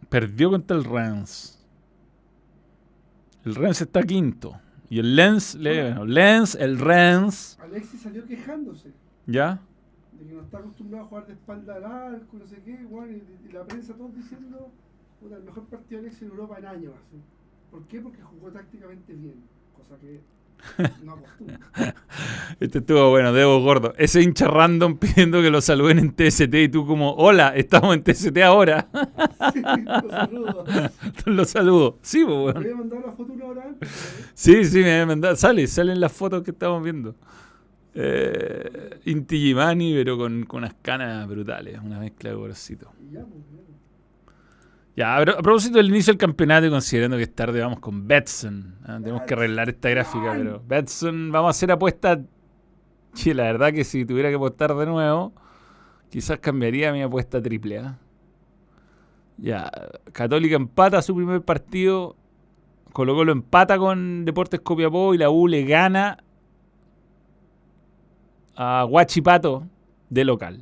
Perdió contra el Rennes. El Rennes está quinto. Y el Lens, el Rennes. Alexis salió quejándose ¿Ya? de que no está acostumbrado a jugar de espalda al arco, no sé qué, igual, y la prensa todos diciendo, puta, el mejor partido de Alexis en Europa en años, así. ¿Por qué? Porque jugó tácticamente bien, cosa que no acostumbra. Este estuvo bueno, Debo Gordo. Ese hincha random pidiendo que lo saluden en TST y tú como, hola, estamos en TST ahora. Sí, los saludo. Lo saludo. Sí, pues, Me bueno. había mandado la foto una hora antes, ¿no? Sí, me había mandado. Salen las fotos que estamos viendo. Inti Gimani, pero con unas canas brutales. Una mezcla de gorosito. Y ya, pues, ya. Ya, a propósito del inicio del campeonato y considerando que es tarde, vamos con Betson. Tenemos que arreglar esta gráfica, pero Betson, vamos a hacer apuesta. Sí, la verdad que si tuviera que apostar de nuevo, quizás cambiaría mi apuesta triple. Ya, Católica empata su primer partido. Colo-Colo empata con Deportes Copiapó y la U le gana a Huachipato de local.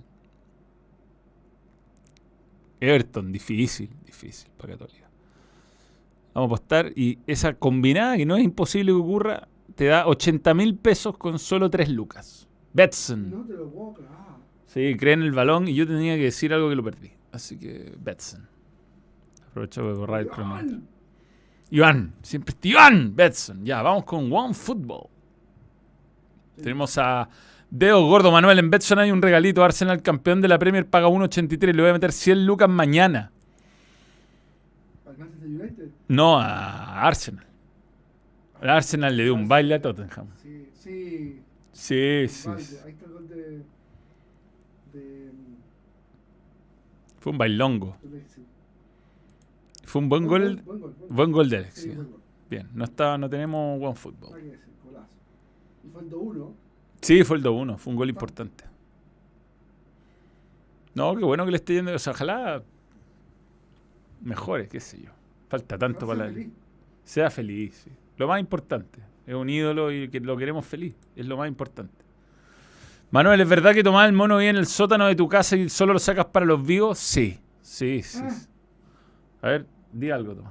Everton, difícil para Católica. Vamos a apostar y esa combinada, que no es imposible que ocurra, te da 80.000 pesos con solo 3 lucas. Betson. No te lo puedo creer. Sí, cree en el balón y yo tenía que decir algo que lo perdí. Así que Betson. Aprovecho de borrar el cronómetro. Iván, siempre está Iván Betson. Ya, vamos con OneFootball. Sí. Tenemos a Deo Gordo Manuel en Betson. Hay un regalito. Arsenal campeón de la Premier paga 1.83. Le voy a meter 100 lucas mañana. ¿Al Manchester United? No, a Arsenal. El Arsenal le dio un baile a Tottenham. Sí. Sí. Ahí está el gol de fue un bailongo. Fue un buen gol. Buen gol de Alex. Sí, bien, no tenemos OneFootball. ¿Y fue el 2-1? Sí, fue el 2-1. Fue un gol importante. No, qué bueno que le esté yendo. O sea, ojalá mejore, qué sé yo. Falta tanto para la... Sea feliz, sí. Lo más importante. Es un ídolo y que lo queremos feliz. Es lo más importante. Manuel, ¿es verdad que tomás el mono vive en el sótano de tu casa y solo lo sacas para los vivos? Sí. A ver, di algo, Tomás.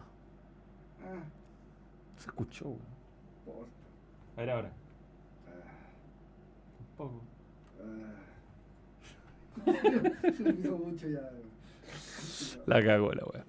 Se escuchó, güey. A ver ahora. Un poco. La cagó la wea.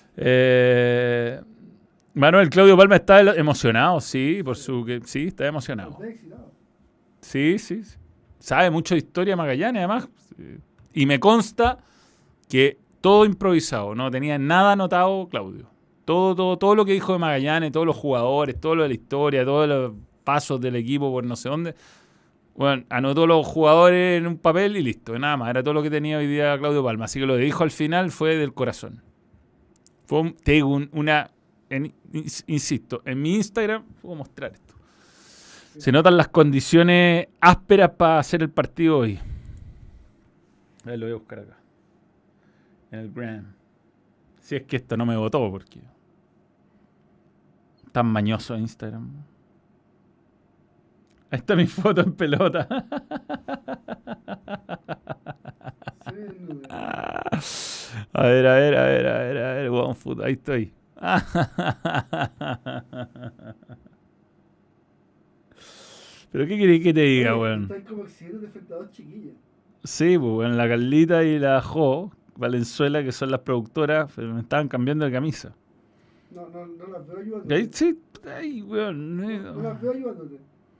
Manuel, Claudio Palma está emocionado, sí, por su... Sí, está emocionado. Sí. Sabe mucho de historia Magallanes, además. Y me consta que todo improvisado, no tenía nada anotado Claudio. Todo lo que dijo de Magallanes, todos los jugadores, todo lo de la historia, todos los pasos del equipo por no sé dónde. Bueno, anotó los jugadores en un papel y listo, nada más. Era todo lo que tenía hoy día Claudio Palma. Así que lo que dijo al final fue del corazón. Insisto, en mi Instagram puedo mostrar esto. Se notan las condiciones ásperas para hacer el partido hoy. A ver, lo voy a buscar acá. En el Gram. Si es que esto no me votó, porque... Tan mañoso en Instagram. Ahí está mi foto en pelota. A ver. OneFoot, ahí estoy. ¿Pero qué querés que te diga, weón? Están como exhibiendo de frente a dos chiquillas. Sí, pues, weón, la Carlita y la Jo Valenzuela, que son las productoras, pero me estaban cambiando de camisa. No las veo ayudándote. Ahí, sí, ahí, weón. No las veo ayudándote.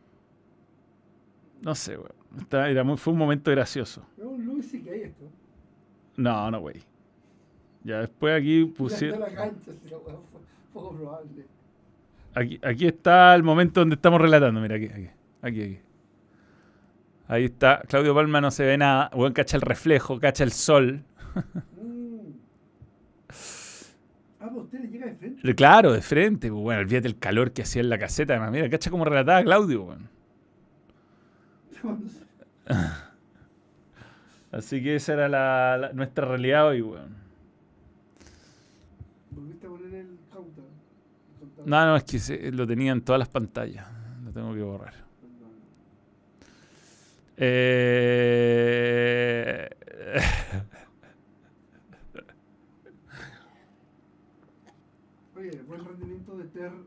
No sé, weón. Fue un momento gracioso. Es un Luis C.K. esto. No, güey. Ya después aquí pusieron... La cancha, si la weón fue poco probable. Aquí está el momento donde estamos relatando. Mira, aquí. Ahí está. Claudio Palma no se ve nada. Weón, cacha el reflejo, cacha el sol. Pues usted le llega de frente. Claro, de frente. Bueno, olvídate el calor que hacía en la caseta. Además, mira, cacha cómo relataba Claudio, weón. Así que esa era nuestra realidad hoy, weón. ¿Volviste a poner el counter? No, es que lo tenía en todas las pantallas. Lo tengo que borrar. Oye, buen rendimiento de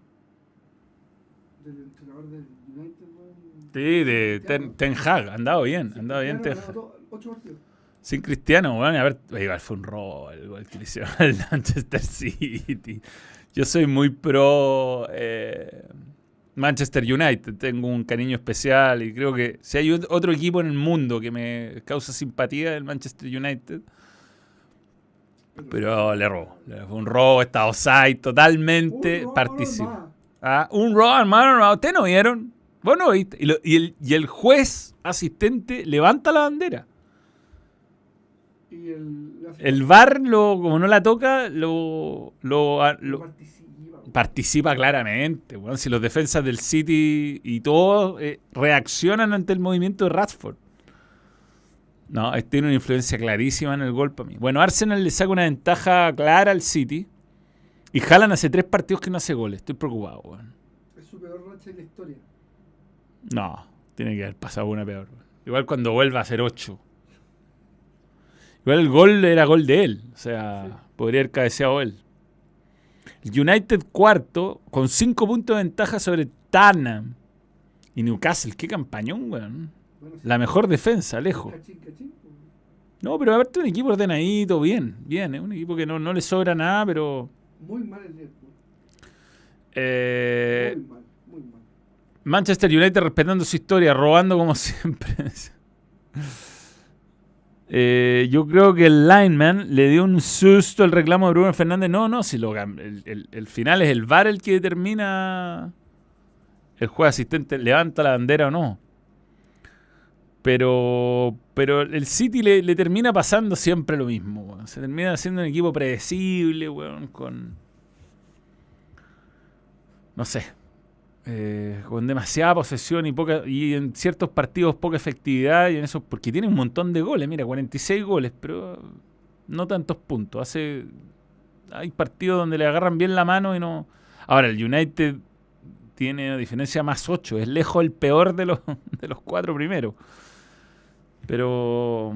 del entrenador del United, weón. Sí, de Ten Hag. Andaba bien, Sí, andaba bien Ten Cristiano Hag. ganó 8 partidos. Sin Cristiano, bueno, a ver, igual fue un robo el gol que le hicieron al Manchester City. Yo soy muy pro Manchester United, tengo un cariño especial y creo que si hay otro equipo en el mundo que me causa simpatía, el Manchester United. Pero le robó. Fue un robo, está offside totalmente participa. Un robo, hermano, ustedes no vieron. Vos no viste. Y el juez asistente levanta la bandera. Y El VAR, como no la toca, lo participa claramente. Bueno, si los defensas del City y todos reaccionan ante el movimiento de Rashford. No, tiene una influencia clarísima en el gol para mí. Bueno, Arsenal le saca una ventaja clara al City. Y Haaland hace 3 partidos que no hace goles. Estoy preocupado, weón. Es su peor racha en la historia. No, tiene que haber pasado una peor. Igual cuando vuelva a hacer 8. Igual el gol era gol de él. O sea, sí, podría haber cabeceado él. El United cuarto, con 5 puntos de ventaja sobre Tottenham. Y Newcastle, qué campañón, weón. Bueno, sí, la mejor defensa, lejos. Cachín. No, pero aparte un equipo ordenadito, bien. Un equipo que no le sobra nada, pero... Muy mal el Liverpool. Muy mal. Manchester United respetando su historia, robando como siempre. Yo creo que el lineman le dio un susto al reclamo de Bruno Fernández. No, si el final es el VAR el que determina el juez asistente levanta la bandera o no. Pero el City le termina pasando siempre lo mismo, weón. Se termina haciendo un equipo predecible, weón, con... No sé. Con demasiada posesión y en ciertos partidos poca efectividad y en esos, porque tiene un montón de goles, mira, 46 goles, pero no tantos puntos. Hay partidos donde le agarran bien la mano y no... Ahora, el United tiene una diferencia más 8, es lejos el peor de los 4 primeros. Pero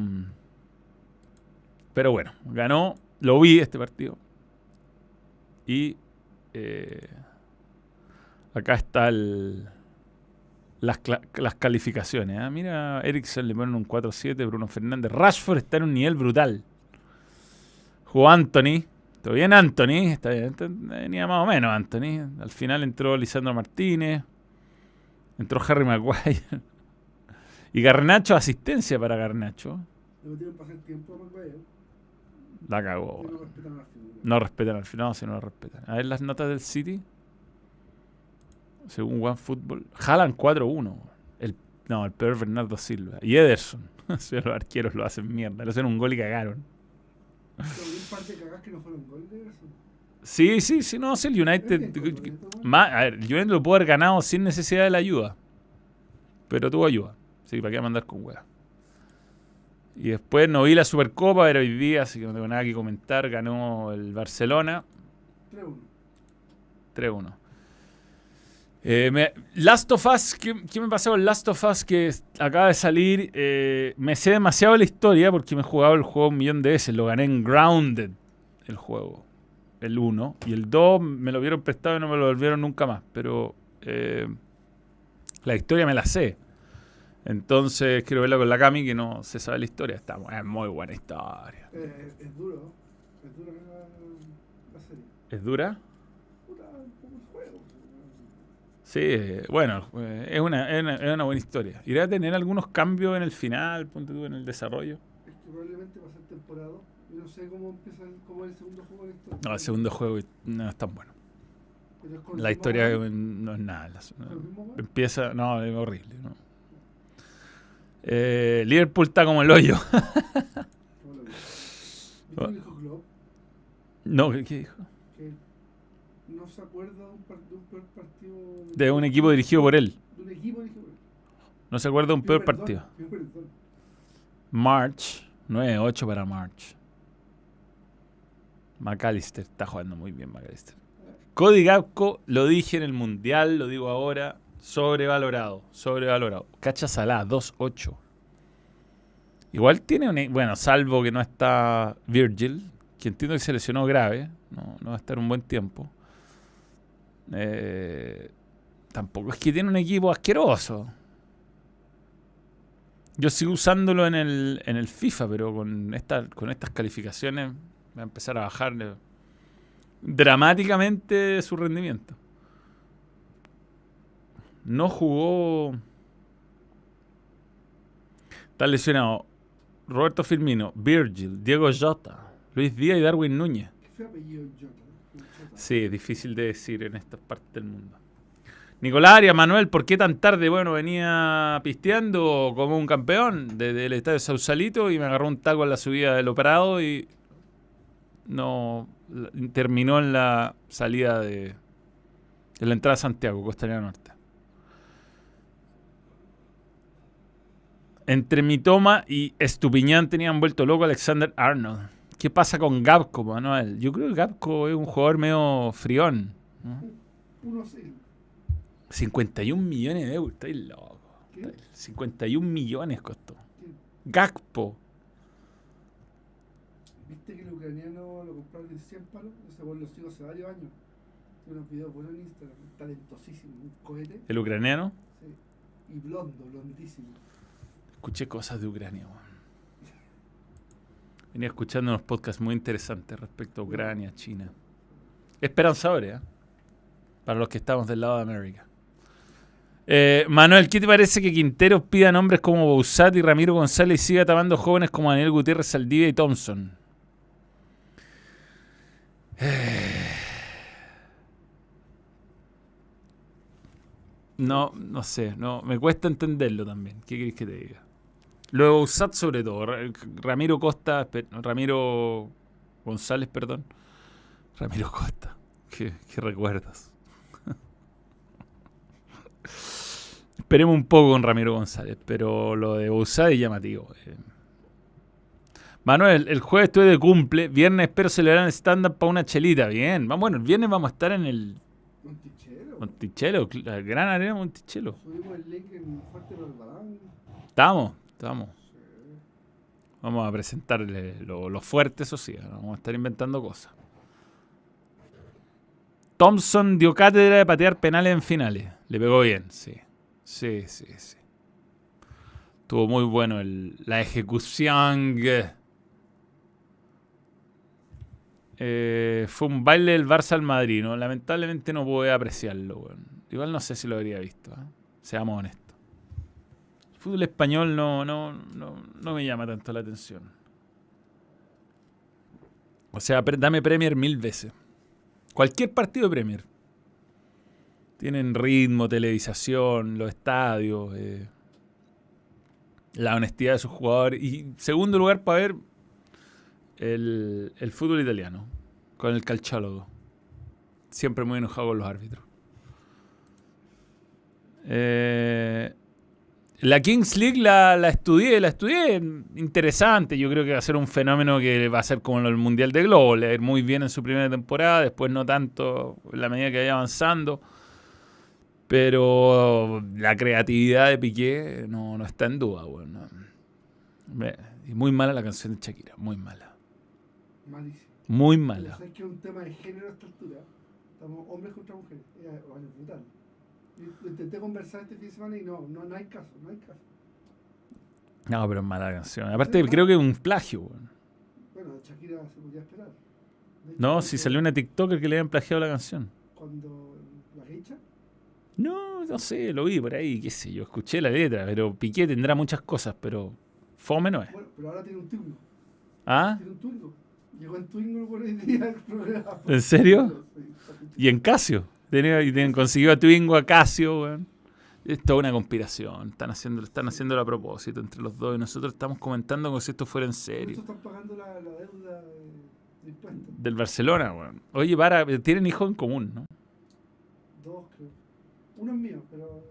bueno, ganó, lo vi este partido. Y acá está las calificaciones. Mira, Eriksen le ponen un 4-7, Bruno Fernández. Rashford está en un nivel brutal. Jugó Anthony. ¿Todo bien, Anthony? Está bien, venía más o menos Anthony. Al final entró Lisandro Martínez. Entró Harry Maguire. Y Garnacho, asistencia para Garnacho. La cagó. No respetan al final, si no lo respetan. A ver las notas del City. Según OneFootball. Haaland 4-1. El peor Bernardo Silva. Y Ederson. Los arqueros lo hacen mierda. Le hacen un gol y cagaron. Sí, no, el United. A ver, el United lo pudo haber ganado sin necesidad de la ayuda. Pero tuvo ayuda. Así que para qué mandar con hueá. Y después no vi la Supercopa, era hoy día, así que no tengo nada que comentar. Ganó el Barcelona. 3-1. Last of Us, ¿qué me pasó con Last of Us que acaba de salir? Me sé demasiado la historia porque me he jugado el juego 1.000.000 de veces. Lo gané en Grounded, el juego. El 1. Y el 2 me lo vieron prestado y no me lo volvieron nunca más. Pero la historia me la sé. Entonces quiero verla con la Cami que no se sabe la historia. Es muy buena historia. Es duro. Es dura la serie. ¿Es dura? Sí, bueno, es una buena historia. ¿Irá a tener algunos cambios en el final, ponte tú, en el desarrollo? Es que probablemente va a ser temporada. Yo no sé cómo es el segundo juego de la historia. No, el segundo juego no es tan bueno. La historia no es nada. Empieza... No, es horrible. ¿No? Liverpool está como el hoyo. ¿Y qué dijo Klopp? No, ¿qué dijo? No se acuerda de un peor partido... De un equipo dirigido por él. De un equipo dirigido por él. No se acuerda de un peor partido. March. 9-8 para March. McAllister. Está jugando muy bien McAllister. Cody Gakpo, lo dije en el Mundial, lo digo ahora. Sobrevalorado. Cacha Salah, 2-8. Igual tiene bueno, salvo que no está Virgil, que entiendo que se lesionó grave. No va a estar un buen tiempo. Tampoco es que tiene un equipo asqueroso. Yo sigo usándolo en el FIFA, pero con estas calificaciones va a empezar a bajar dramáticamente su rendimiento. No jugó. Está lesionado Roberto Firmino, Virgil, Diego Jota, Luis Díaz y Darwin Núñez. ¿Qué fue apellido Jota? Sí, es difícil de decir en estas partes del mundo. Nicolás Arias, Manuel, ¿por qué tan tarde? Bueno, venía pisteando como un campeón desde el estadio Sausalito y me agarró un taco en la subida del Operado y no terminó en la salida de la entrada a Santiago, Costanera Norte. Entre Mitoma y Estupiñán tenían vuelto loco a Alexander Arnold. ¿Qué pasa con Gapco, Manuel? Yo creo que Gapco es un jugador medio frión, ¿no? 1-0. 51 millones de euros, estoy loco. ¿Qué? 51 millones costó. ¿Qué? Gakpo. ¿Viste que el ucraniano lo compraron en 100 palos? Ese gol lo sigo hace varios años. Tiene unos videos buenos en Instagram. Talentosísimo. Un cohete. El ucraniano. Sí. Y blondísimo. Escuché cosas de Ucrania, weón. Venía escuchando unos podcasts muy interesantes respecto a Ucrania, China. Esperanzadores, ¿eh? Para los que estamos del lado de América. Manuel, ¿qué te parece que Quinteros pida nombres como Bouzat y Ramiro González y siga tapando jóvenes como Daniel Gutiérrez, Saldivia y Thompson? No sé, no, me cuesta entenderlo también. ¿Qué querés que te diga? Lo de Bouzat sobre todo. Ramiro González, perdón. Ramiro Costa. ¿Qué recuerdas? Esperemos un poco con Ramiro González, pero lo de Bouzat es llamativo. Manuel, el jueves estoy de cumple, viernes espero celebrar en stand-up para una chelita. Bien, bueno, el viernes vamos a estar en el Monticello, la gran arena Monticello. Subimos el link en Fuerte Barbarán. Estamos. Sí. Vamos a presentarle lo fuerte, eso sí, vamos a estar inventando cosas. Thompson dio cátedra de patear penales en finales. Le pegó bien, sí. Sí. Estuvo muy bueno la ejecución. Fue un baile del Barça al Madrid, ¿no? Lamentablemente no pude apreciarlo, bueno. Igual no sé si lo habría visto, ¿eh? Seamos honestos. El fútbol español no me llama tanto la atención. O sea, dame Premier 1000 veces. Cualquier partido de Premier. Tienen ritmo, televisación, los estadios, la honestidad de sus jugadores. Y segundo lugar para ver el fútbol italiano, con el calciólogo. Siempre muy enojado con los árbitros. La Kings League la estudié interesante. Yo creo que va a ser un fenómeno que va a ser como el Mundial de Globo. Le va a ir muy bien en su primera temporada, después no tanto en la medida que vaya avanzando. Pero la creatividad de Piqué no está en duda, bueno. Y muy mala la canción de Shakira, muy mala. Malísimo. Muy mala. ¿Sabes que es un tema de género a esta altura? Estamos hombres contra mujeres. Bueno, es brutal. Yo intenté conversar este fin de semana y no hay caso. No, pero es mala la canción. Aparte, creo que es un plagio, bueno. Bueno, Shakira se podía esperar. No, si salió una TikToker que le habían plagiado la canción. Cuando la geisha. No sé, lo vi por ahí, qué sé yo, escuché la letra, pero Piqué tendrá muchas cosas, pero fome no es. Bueno, pero ahora tiene un Twingo. ¿Ah? Tiene un Twingo. Llegó en Twingo por hoy día el programa. ¿En serio? Sí, Y en Casio. Consiguió a Twingo, a Casio, weón. Es toda una conspiración. Están haciéndolo a propósito entre los dos y nosotros estamos comentando como si esto fuera en serio. Están pagando la deuda de impuestos. Del Barcelona, weón. Oye, tienen hijos en común, ¿no? 2, creo. Uno es mío, pero...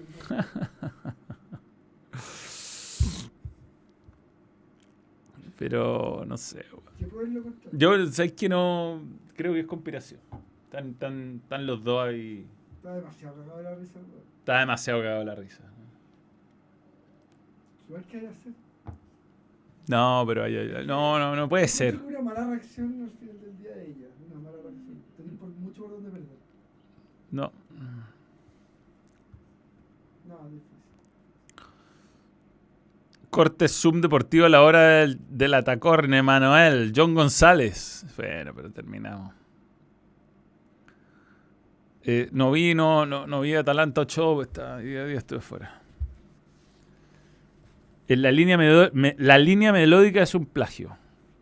Pero no sé, weón. ¿Qué prueben lo contrario? Yo, ¿sabes qué? No creo que es conspiración. Están los dos ahí. Está demasiado cagado de la risa, weón. Está demasiado cagado la risa. Igual que hay que hacer. No, pero no puede ser. Una mala reacción al final del día de ella. Una mala reacción. Tenés mucho por donde perder. No. No, difícil. Corte Zoom deportivo a la hora del Atacorne, Manuel. John González. Bueno, pero terminamos. No vi Atalanta 8, pues día a día estuve fuera. En la línea melódica es un plagio.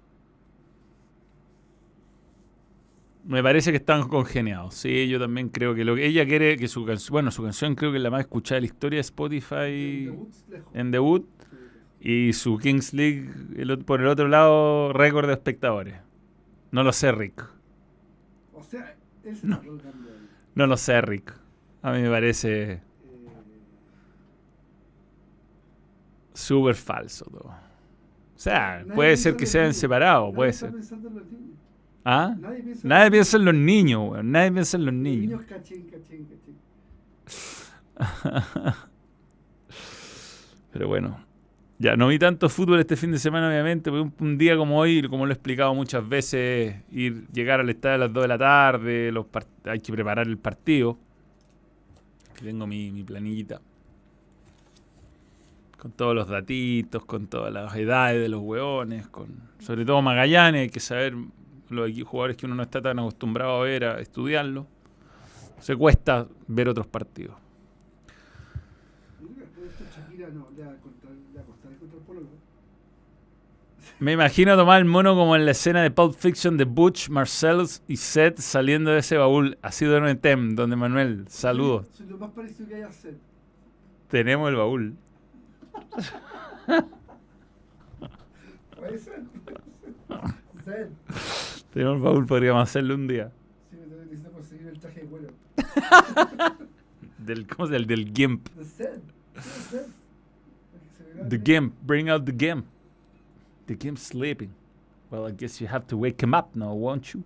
Me parece que están congeniados. Sí, yo también creo que lo que ella quiere que su canción, bueno, su canción creo que es la más escuchada de la historia de Spotify en debut. Y su Kings League por el otro lado, récord de espectadores. No lo sé, Rick. O sea, ese No. es el cambio ahí. No lo sé, Rick. A mí me parece súper falso todo. O sea, Nadie puede piensa ser en que los sean niños. separados, Nadie puede está ser. pensando en los niños. ¿Ah? Nadie piensa Nadie piensa en los niños, weón. Nadie piensa en los Los niños. niños cachín. Pero bueno. Ya, no vi tanto fútbol este fin de semana, obviamente, porque un día como hoy, como lo he explicado muchas veces, llegar al estadio a las 2 de la tarde, hay que preparar el partido. Aquí tengo mi planillita. Con todos los datitos, con todas las edades de los hueones, sobre todo Magallanes, hay que saber los jugadores que uno no está tan acostumbrado a ver, a estudiarlo. Se cuesta ver otros partidos. Yo creo que después esto Shakira no, le va a costar encontrar polo, ¿no? Me imagino a Tomás el Mono como en la escena de Pulp Fiction de Butch, Marcellus y Seth saliendo de ese baúl. Ha sido en Tem, donde Manuel, saludos. Soy lo más parecido que hay a hacer. Tenemos el baúl. Puede ser. Zen. Tenemos el baúl, podríamos hacerlo un día. Sí, me tengo que necesito conseguir el traje de vuelo. ¿Cómo se llama? Del GIMP. The Zen. Sí, Zen. Para que se vea The bien. GIMP. Bring out the GIMP. The GIMP's sleeping. Well, I guess you have to wake him up now, won't you?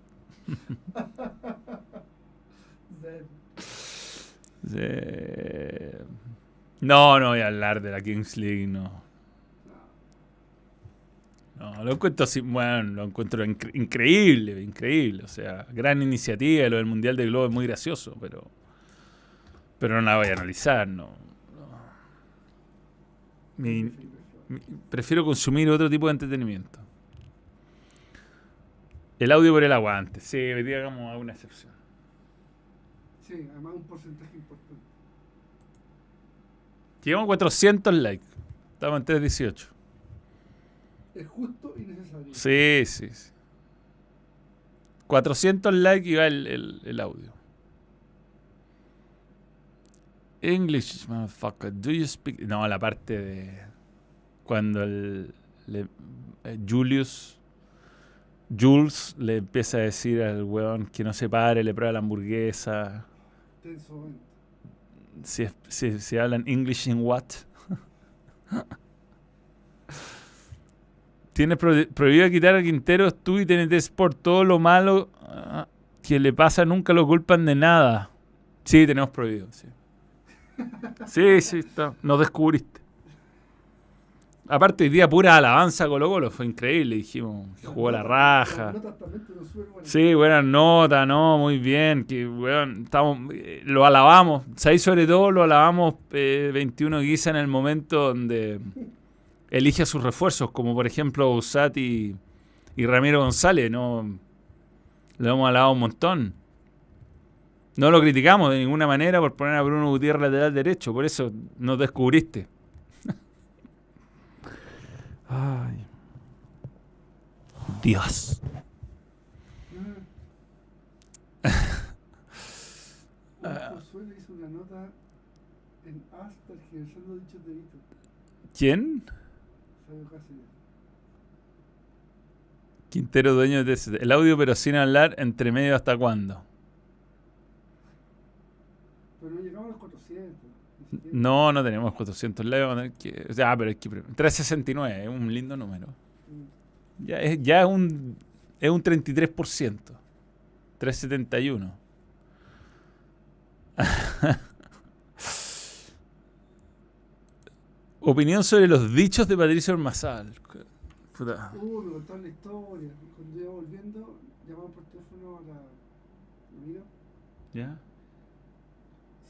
Zen. No voy a hablar de la Kings League, no. No, lo encuentro así, bueno, lo encuentro increíble. O sea, gran iniciativa, lo del Mundial de Globo es muy gracioso, pero no la voy a analizar, no. Prefiero consumir otro tipo de entretenimiento. El audio por el aguante, sí, hoy día hagamos alguna excepción. Sí, además un porcentaje importante. Llegamos a 400 likes, estamos en 318. Es justo y necesario. Sí. 400 likes y va el audio. English, motherfucker, do you speak... No, la parte de... Cuando Jules le empieza a decir al weón que no se pare, le prueba la hamburguesa. Tenso momento. Si hablan English in what? Tienes prohibido quitar a Quinteros tú y TNT Sport. Todo lo malo que le pasa nunca lo culpan de nada. Sí, tenemos prohibido, sí. Sí, está. Nos descubriste. Aparte, hoy día pura alabanza a Colo-Colo. Fue increíble. Dijimos que jugó la raja. Las notas también te lo suben, bueno. Sí, buenas notas, ¿no? Muy bien. Que, weón, lo alabamos. ¿Sabéis? Sobre todo lo alabamos 21 Guisa en el momento donde elige a sus refuerzos, como por ejemplo Usati y Ramiro González, ¿no? Lo hemos alabado un montón. No lo criticamos de ninguna manera por poner a Bruno Gutiérrez lateral derecho, por eso nos descubriste. Ay. Dios. Josué hizo una nota en AS tergiversando dichos de Vito. ¿Quién? Fabio Cáceres. Quintero, dueño de TCT. El audio pero sin hablar, entre medio hasta cuándo. Pero no llegamos a los 400. No tenemos 400 likes. Pero es que 369, es un lindo número. Ya es un 33%. 371. Opinión sobre los dichos de Patricio Ormazal. Puta. Me contaron la historia. Cuando iba volviendo, llamamos por teléfono a la amiga. ¿Ya?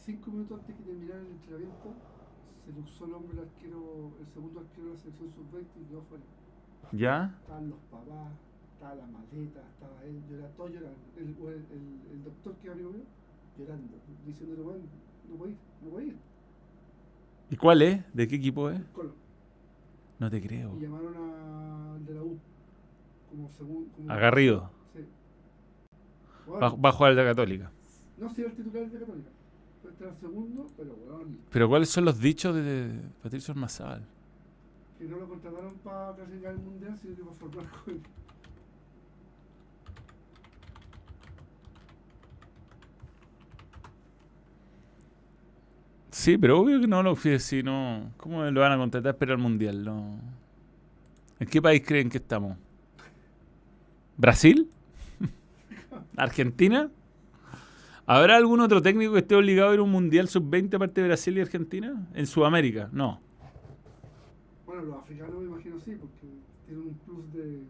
5 minutos antes que terminara el entrenamiento, se luxó el hombro el segundo arquero de la selección sub-20 y quedó fuera. ¿Ya? Estaban los papás, estaba la maleta, estaba él, todo llorando. El doctor que abrió llorando, diciéndole, bueno, no voy a ir. ¿Y cuál es? ¿De qué equipo es? Colo. No te creo. Y llamaron al de la U. A Garrido. Sí. Bueno, Va a jugar el de Católica. no sé el titular de Católica. Este era el segundo, pero weón. ¿Pero cuáles son los dichos de Patricio Ormazábal? Que no lo contrataron para clasificar el mundial, sino que para formar jóvenes. Sí, pero obvio que no lo si no. ¿Cómo lo van a contratar para el mundial? No. ¿En qué país creen que estamos? ¿Brasil? ¿Argentina? ¿Habrá algún otro técnico que esté obligado a ir a un mundial sub-20 aparte de Brasil y Argentina? ¿En Sudamérica? No. Bueno, los africanos me imagino sí, porque tienen un plus de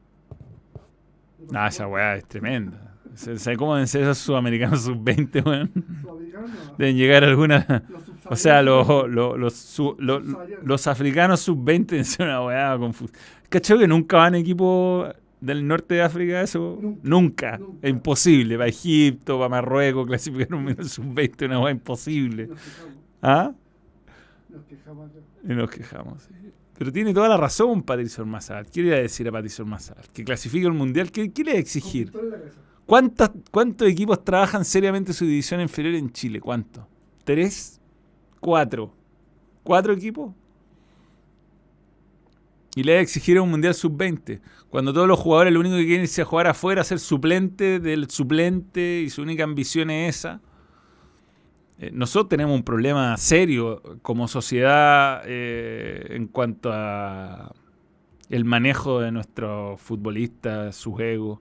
Esa weá es tremenda. ¿Sabes cómo deben ser esos sudamericanos sub-20, weón? Sudamericanos no. Deben llegar alguna. O sea, los subsaharianos. africanos sub-20 deben ser una weá confusa. ¿Cachai que nunca van equipos del norte de África eso? Nunca. Es imposible. Para Egipto, para Marruecos, clasificar un menos sub-20, una weá imposible. Nos quejamos. ¿Ah? Nos quejamos acá. Y nos quejamos, sí. Pero tiene toda la razón Patricio Ormazábal. ¿Qué le iba a decir a Patricio Ormazábal? Que clasifique el mundial. ¿Qué le va a exigir? Con pistola en la cabeza. ¿Cuántos equipos trabajan seriamente su división inferior en Chile? ¿Cuántos? ¿3? ¿4? ¿4 equipos? Y le va a exigir a un mundial sub-20. Cuando todos los jugadores lo único que quieren es irse a jugar afuera, ser suplente del suplente y su única ambición es esa. Nosotros tenemos un problema serio como sociedad en cuanto a el manejo de nuestros futbolistas, sus egos.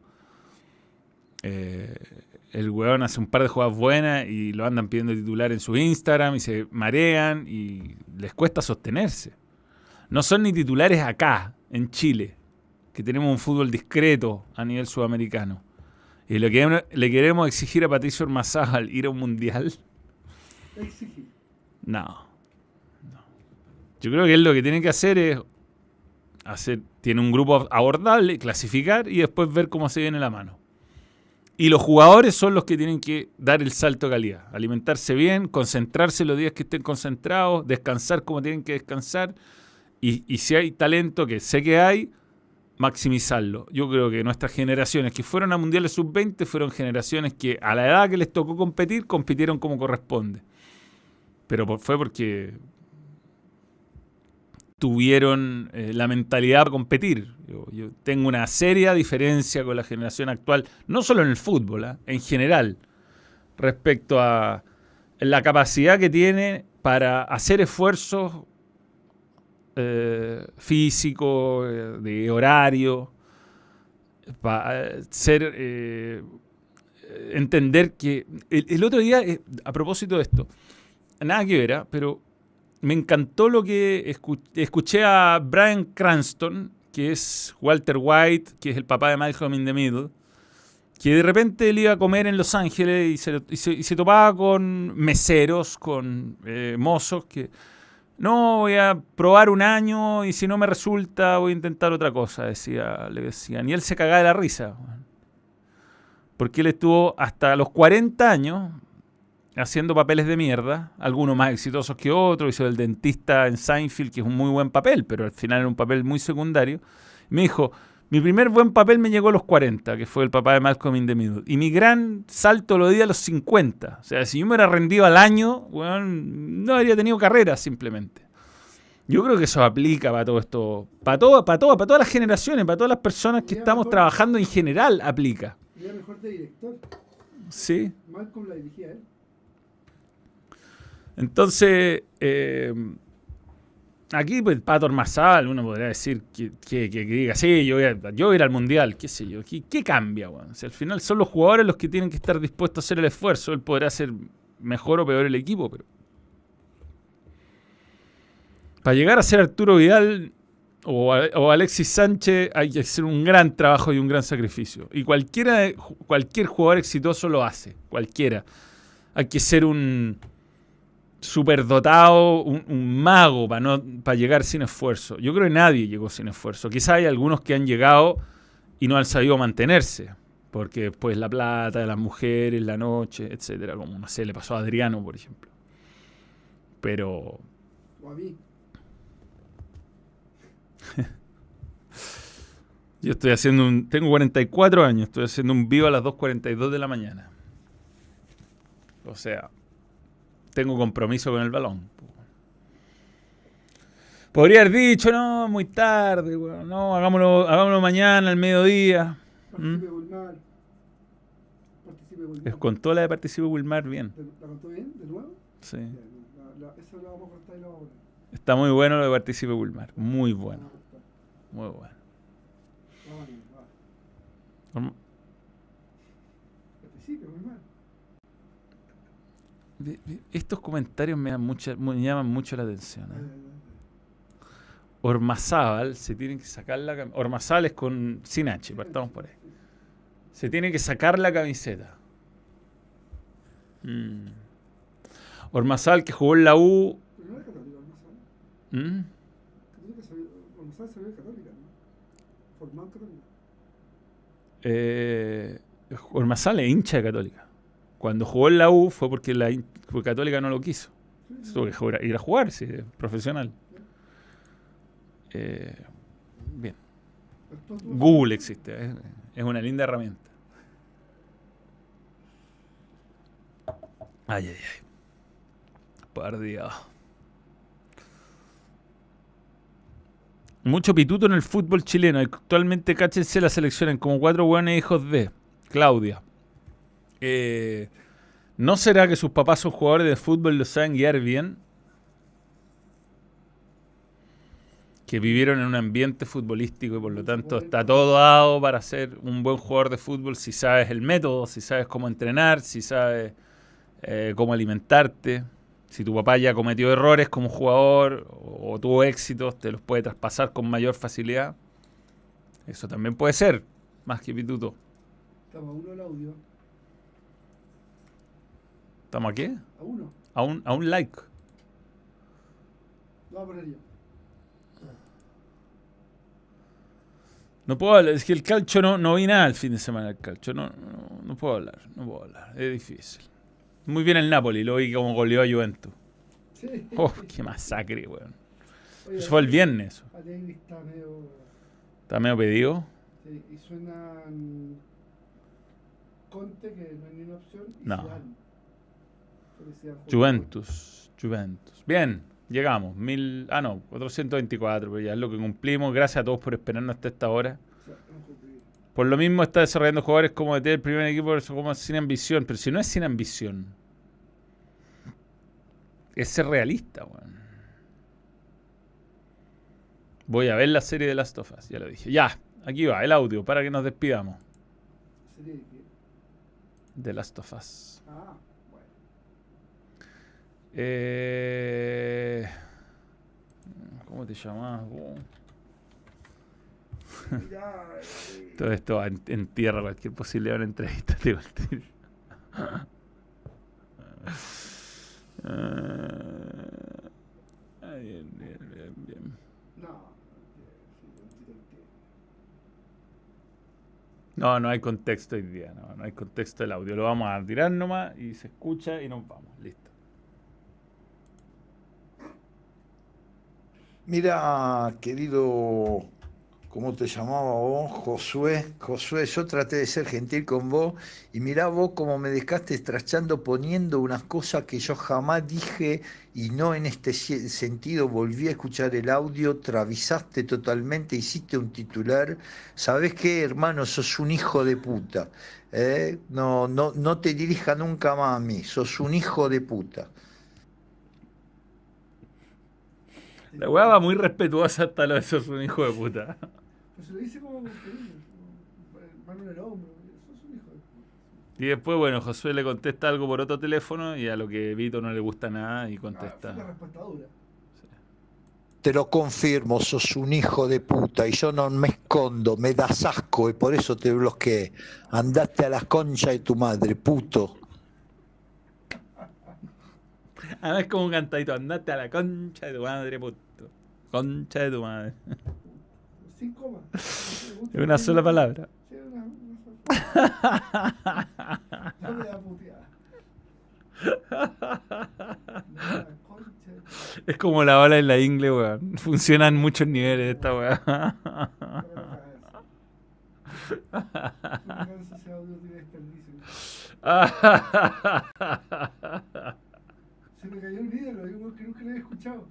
El weón hace un par de jugadas buenas y lo andan pidiendo titular en su Instagram y se marean y les cuesta sostenerse. No son ni titulares acá, en Chile, que tenemos un fútbol discreto a nivel sudamericano. Y lo que le queremos exigir a Patricio Ormazábal ir a un mundial. Exigir. No. Yo creo que él lo que tiene que hacer es tiene un grupo abordable, clasificar y después ver cómo se viene la mano. Y los jugadores son los que tienen que dar el salto de calidad. Alimentarse bien, concentrarse los días que estén concentrados, descansar como tienen que descansar. Y si hay talento, que sé que hay, maximizarlo. Yo creo que nuestras generaciones que fueron a Mundiales Sub-20 fueron generaciones que a la edad que les tocó competir, compitieron como corresponde. Pero fue porque tuvieron la mentalidad para competir. Yo tengo una seria diferencia con la generación actual, no solo en el fútbol, en general, respecto a la capacidad que tiene para hacer esfuerzos físicos, de horario, para entender que el otro día, a propósito de esto, nada que ver, pero me encantó lo que escuché a Bryan Cranston, que es Walter White, que es el papá de Malcolm in the Middle, que de repente él iba a comer en Los Ángeles y se topaba con meseros, con mozos, que no, voy a probar un año y si no me resulta voy a intentar otra cosa, le decían. Y él se cagaba de la risa, porque él estuvo hasta los 40 años haciendo papeles de mierda, algunos más exitosos que otros. Hizo el dentista en Seinfeld, que es un muy buen papel, pero al final era un papel muy secundario. Y me dijo, mi primer buen papel me llegó a los 40, que fue el papá de Malcolm in the Middle. Y mi gran salto lo di a los 50. O sea, si yo me hubiera rendido al año, bueno, no habría tenido carrera simplemente. Yo creo que eso aplica para todo esto, para todas las generaciones, para todas las personas que estamos trabajando en general, aplica. Era mejor de director. Sí. Malcolm la dirigía él. Entonces, aquí, pues, Pato Ormazábal, uno podría decir que diga, sí, yo voy a ir al Mundial, qué sé yo. ¿Qué cambia, weón? Si al final son los jugadores los que tienen que estar dispuestos a hacer el esfuerzo. Él podrá hacer mejor o peor el equipo, pero para llegar a ser Arturo Vidal o Alexis Sánchez hay que hacer un gran trabajo y un gran sacrificio. Y cualquier jugador exitoso lo hace, cualquiera. Hay que ser un superdotado, un mago para llegar sin esfuerzo. Yo creo que nadie llegó sin esfuerzo. Quizá hay algunos que han llegado y no han sabido mantenerse, porque después la plata de las mujeres, la noche, etcétera, como no sé, le pasó a Adriano, por ejemplo. Pero O a mí. yo estoy haciendo tengo 44 años, estoy haciendo un vivo a las 2:42 de la mañana. O sea, tengo compromiso con el balón. Podría haber dicho, no, muy tarde, bueno, no, hagámoslo mañana, al mediodía. Participe Wilmar. Participe Wilmar. Contó la de Participe Wilmar bien. ¿La contó bien? ¿De nuevo? Sí. Eso lo vamos a cortar y lo vamos a poner. Está muy bueno lo de Participe Wilmar. Muy bueno. Vamos a cortar. Muy bueno. Vamos, va. Participe Wilmar. Estos comentarios me llaman mucho la atención. Ormazábal se tiene que sacar la camiseta. Ormazábal es sin H, partamos por ahí. Se tiene que sacar la camiseta. Ormazábal que jugó en la U. Pero no era católica, Ormazábal. Ormazábal salió de católica, ¿no? Formado en católica. Ormazábal es hincha de Católica. Cuando jugó en la U fue porque Católica no lo quiso. Sí, Tuvo que ir a jugar, sí, profesional. Bien. Google existe, es una linda herramienta. Ay, ay, ay. Pardiado. Mucho pituto en el fútbol chileno. Actualmente, cáchense la selección en como 4 buenos hijos de Claudia. ¿No será que sus papás son jugadores de fútbol y lo saben guiar bien? Que vivieron en un ambiente futbolístico y por lo tanto está todo dado para ser un buen jugador de fútbol si sabes el método, si sabes cómo entrenar, si sabes cómo alimentarte. Si tu papá ya cometió errores como jugador o tuvo éxitos, te los puede traspasar con mayor facilidad. Eso también puede ser, más que pituto. Estamos a uno el audio. ¿Estamos aquí? A uno. A un like. Lo voy a poner yo. No puedo hablar, es que el calcio no vi nada el fin de semana del calcio. No puedo hablar, es difícil. Muy bien el Napoli, lo vi como goleó a Juventus. Sí. Oh, qué masacre, weón. Oye, Eso fue el viernes. Allegri está medio... ¿Está medio pedido? Sí, y suenan Conte, que no hay ni una opción, y No. Zidane. Felicidad, Juventus. Bien, llegamos. 424, pero ya es lo que cumplimos. Gracias a todos por esperarnos hasta esta hora. O sea, no cumplí. Por lo mismo está desarrollando jugadores como DT, el primer equipo, como sin ambición. Pero si no es sin ambición, es ser realista, weón. Voy a ver la serie de Last of Us, ya lo dije. Ya, aquí va el audio para que nos despidamos. ¿Sería de qué? De Last of Us. Ah, bueno. ¿Cómo te llamas? Ya, Todo esto entierra cualquier posibilidad de una entrevista. Te digo el tiro. Bien. No, No hay contexto hoy día, no hay contexto del audio. Lo vamos a tirar nomás y se escucha y nos vamos. Listo. Mira, querido, ¿cómo te llamaba vos? Josué, yo traté de ser gentil con vos y mirá vos cómo me dejaste estrachando poniendo unas cosas que yo jamás dije y no en este sentido. Volví a escuchar el audio, travisaste totalmente, hiciste un titular. ¿Sabés qué, hermano? Sos un hijo de puta. No te dirija nunca más a mí, sos un hijo de puta. La weá va muy respetuosa hasta lo de sos un hijo de puta. Pues se lo dice como cariño, mano en el hombro. Eso es un hijo de puta. Y después, bueno, Josué le contesta algo por otro teléfono y a lo que Vito no le gusta nada y Fue contesta. una respuesta dura. Te lo confirmo, sos un hijo de puta y yo no me escondo, me das asco y por eso te bloqueé. Andate a la concha de tu madre, puto. Además es como un cantadito. Andate a la concha de tu madre, puto. Concha de tu madre. Sin coma. Es una sola palabra. Sí, una sola. No me da puteada. La concha de tu Es como la bala en la ingle, weón. Funciona en muchos niveles esta weá. madre. Ese audio tiene desperdicio. Se me cayó un ídolo, yo que nunca lo había escuchado.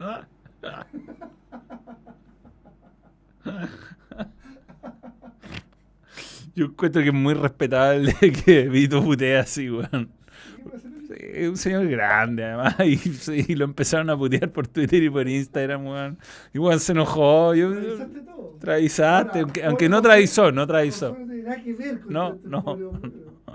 Yo encuentro que es muy respetable que Vito putea así, weón. ¿Qué pasa? Sí, es un señor grande, además. Y sí, lo empezaron a putear por Twitter y por Instagram, weón. Y weón se enojó. Revisaste todo. Travisaste, Ahora, aunque no Jorge- travisó, no travisó. Jorge no tiene nada que ver con No, este no. pobre hombre.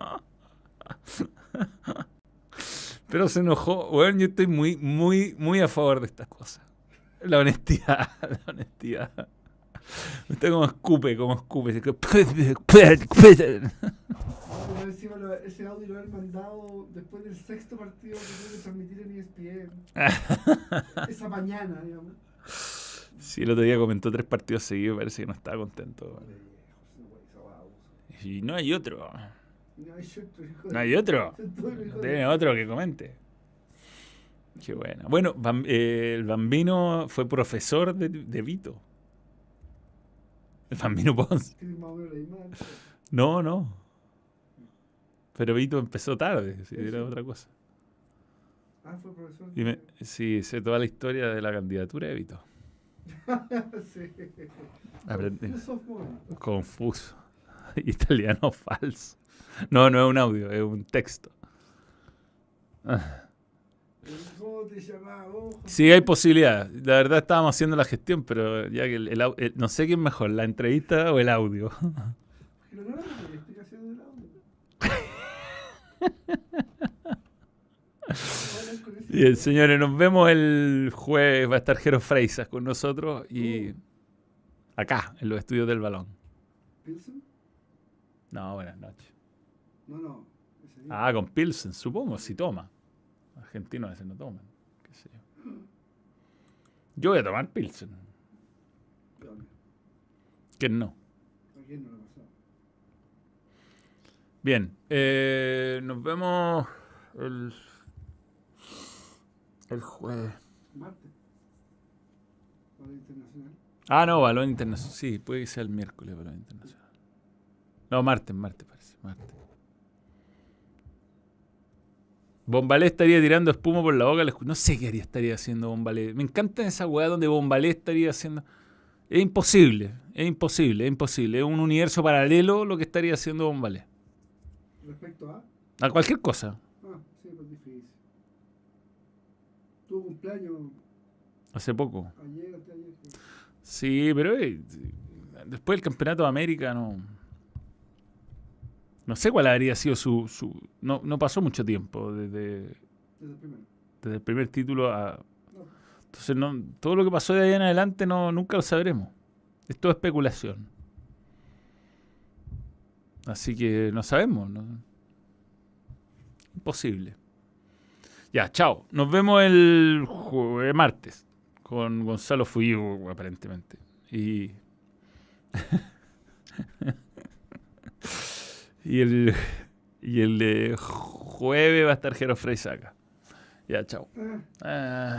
Pero se enojó. Weón, yo estoy muy a favor de estas cosas. La honestidad, la honestidad. Usted como escupe. Pero encima ese audio lo han mandado después del sexto partido que tuve que transmitir en ESPN. Esa mañana, digamos. Sí, el otro día comentó 3 partidos seguidos, parece que no estaba contento. Y no hay otro. No hay otro, hijo de- ¿No hay otro? Son todos los hijos de- Tiene otro que comente. Qué bueno. Bueno, el Bambino fue profesor de Vito. El Bambino Pons. Tienen más o menos la misma edad. No. Pero Vito empezó tarde, si era otra cosa. Ah, fue profesor. Y sí, sé toda la historia de la candidatura de Vito. Sí. Aprendí. Confuso momento. Confuso. Italiano falso. No es un audio, es un texto. ¿Cómo te llamabas vos, José? Sí, hay posibilidad. La verdad estábamos haciendo la gestión, pero ya que no sé quién es mejor, la entrevista o el audio. Pero no, la explicación del audio. Bien, señores, nos vemos el jueves. Va a estar Jero Freisas con nosotros y acá, en los estudios del Balón. ¿Pilsen? No, buenas noches. No. Ese día. Ah, con Pilsen, supongo, si toma. Argentinos a veces no toman. Qué sé yo. Yo voy a tomar Pilsen. ¿Dónde? ¿Quién no? ¿A quién no lo pasó? Bien, nos vemos el jueves. Martes. Hora internacional. Ah, no, Balón Internacional. Sí, puede que sea el miércoles Balón Internacional. No, martes parece. Martes. Bombalé estaría tirando espuma por la boca. No sé qué estaría haciendo Bombalé. Me encanta esa weá donde Bombalé estaría haciendo... Es imposible. Es un universo paralelo lo que estaría haciendo Bombalé. Respecto a. A cualquier cosa. Ah, sí, pues difícil. Tuvo cumpleaños Hace poco. ayer, anteayer. Sí, pero después del Campeonato de América no sé cuál habría sido no pasó mucho tiempo Desde el primero. desde el primer título a... No. Entonces todo lo que pasó de ahí en adelante nunca lo sabremos. Es todo especulación. Así que no sabemos. Imposible. Ya, chao. Nos vemos el martes con Gonzalo Fuyu, aparentemente. Y el de jueves va a estar Jero Freisas acá. Ya, chao. Ah.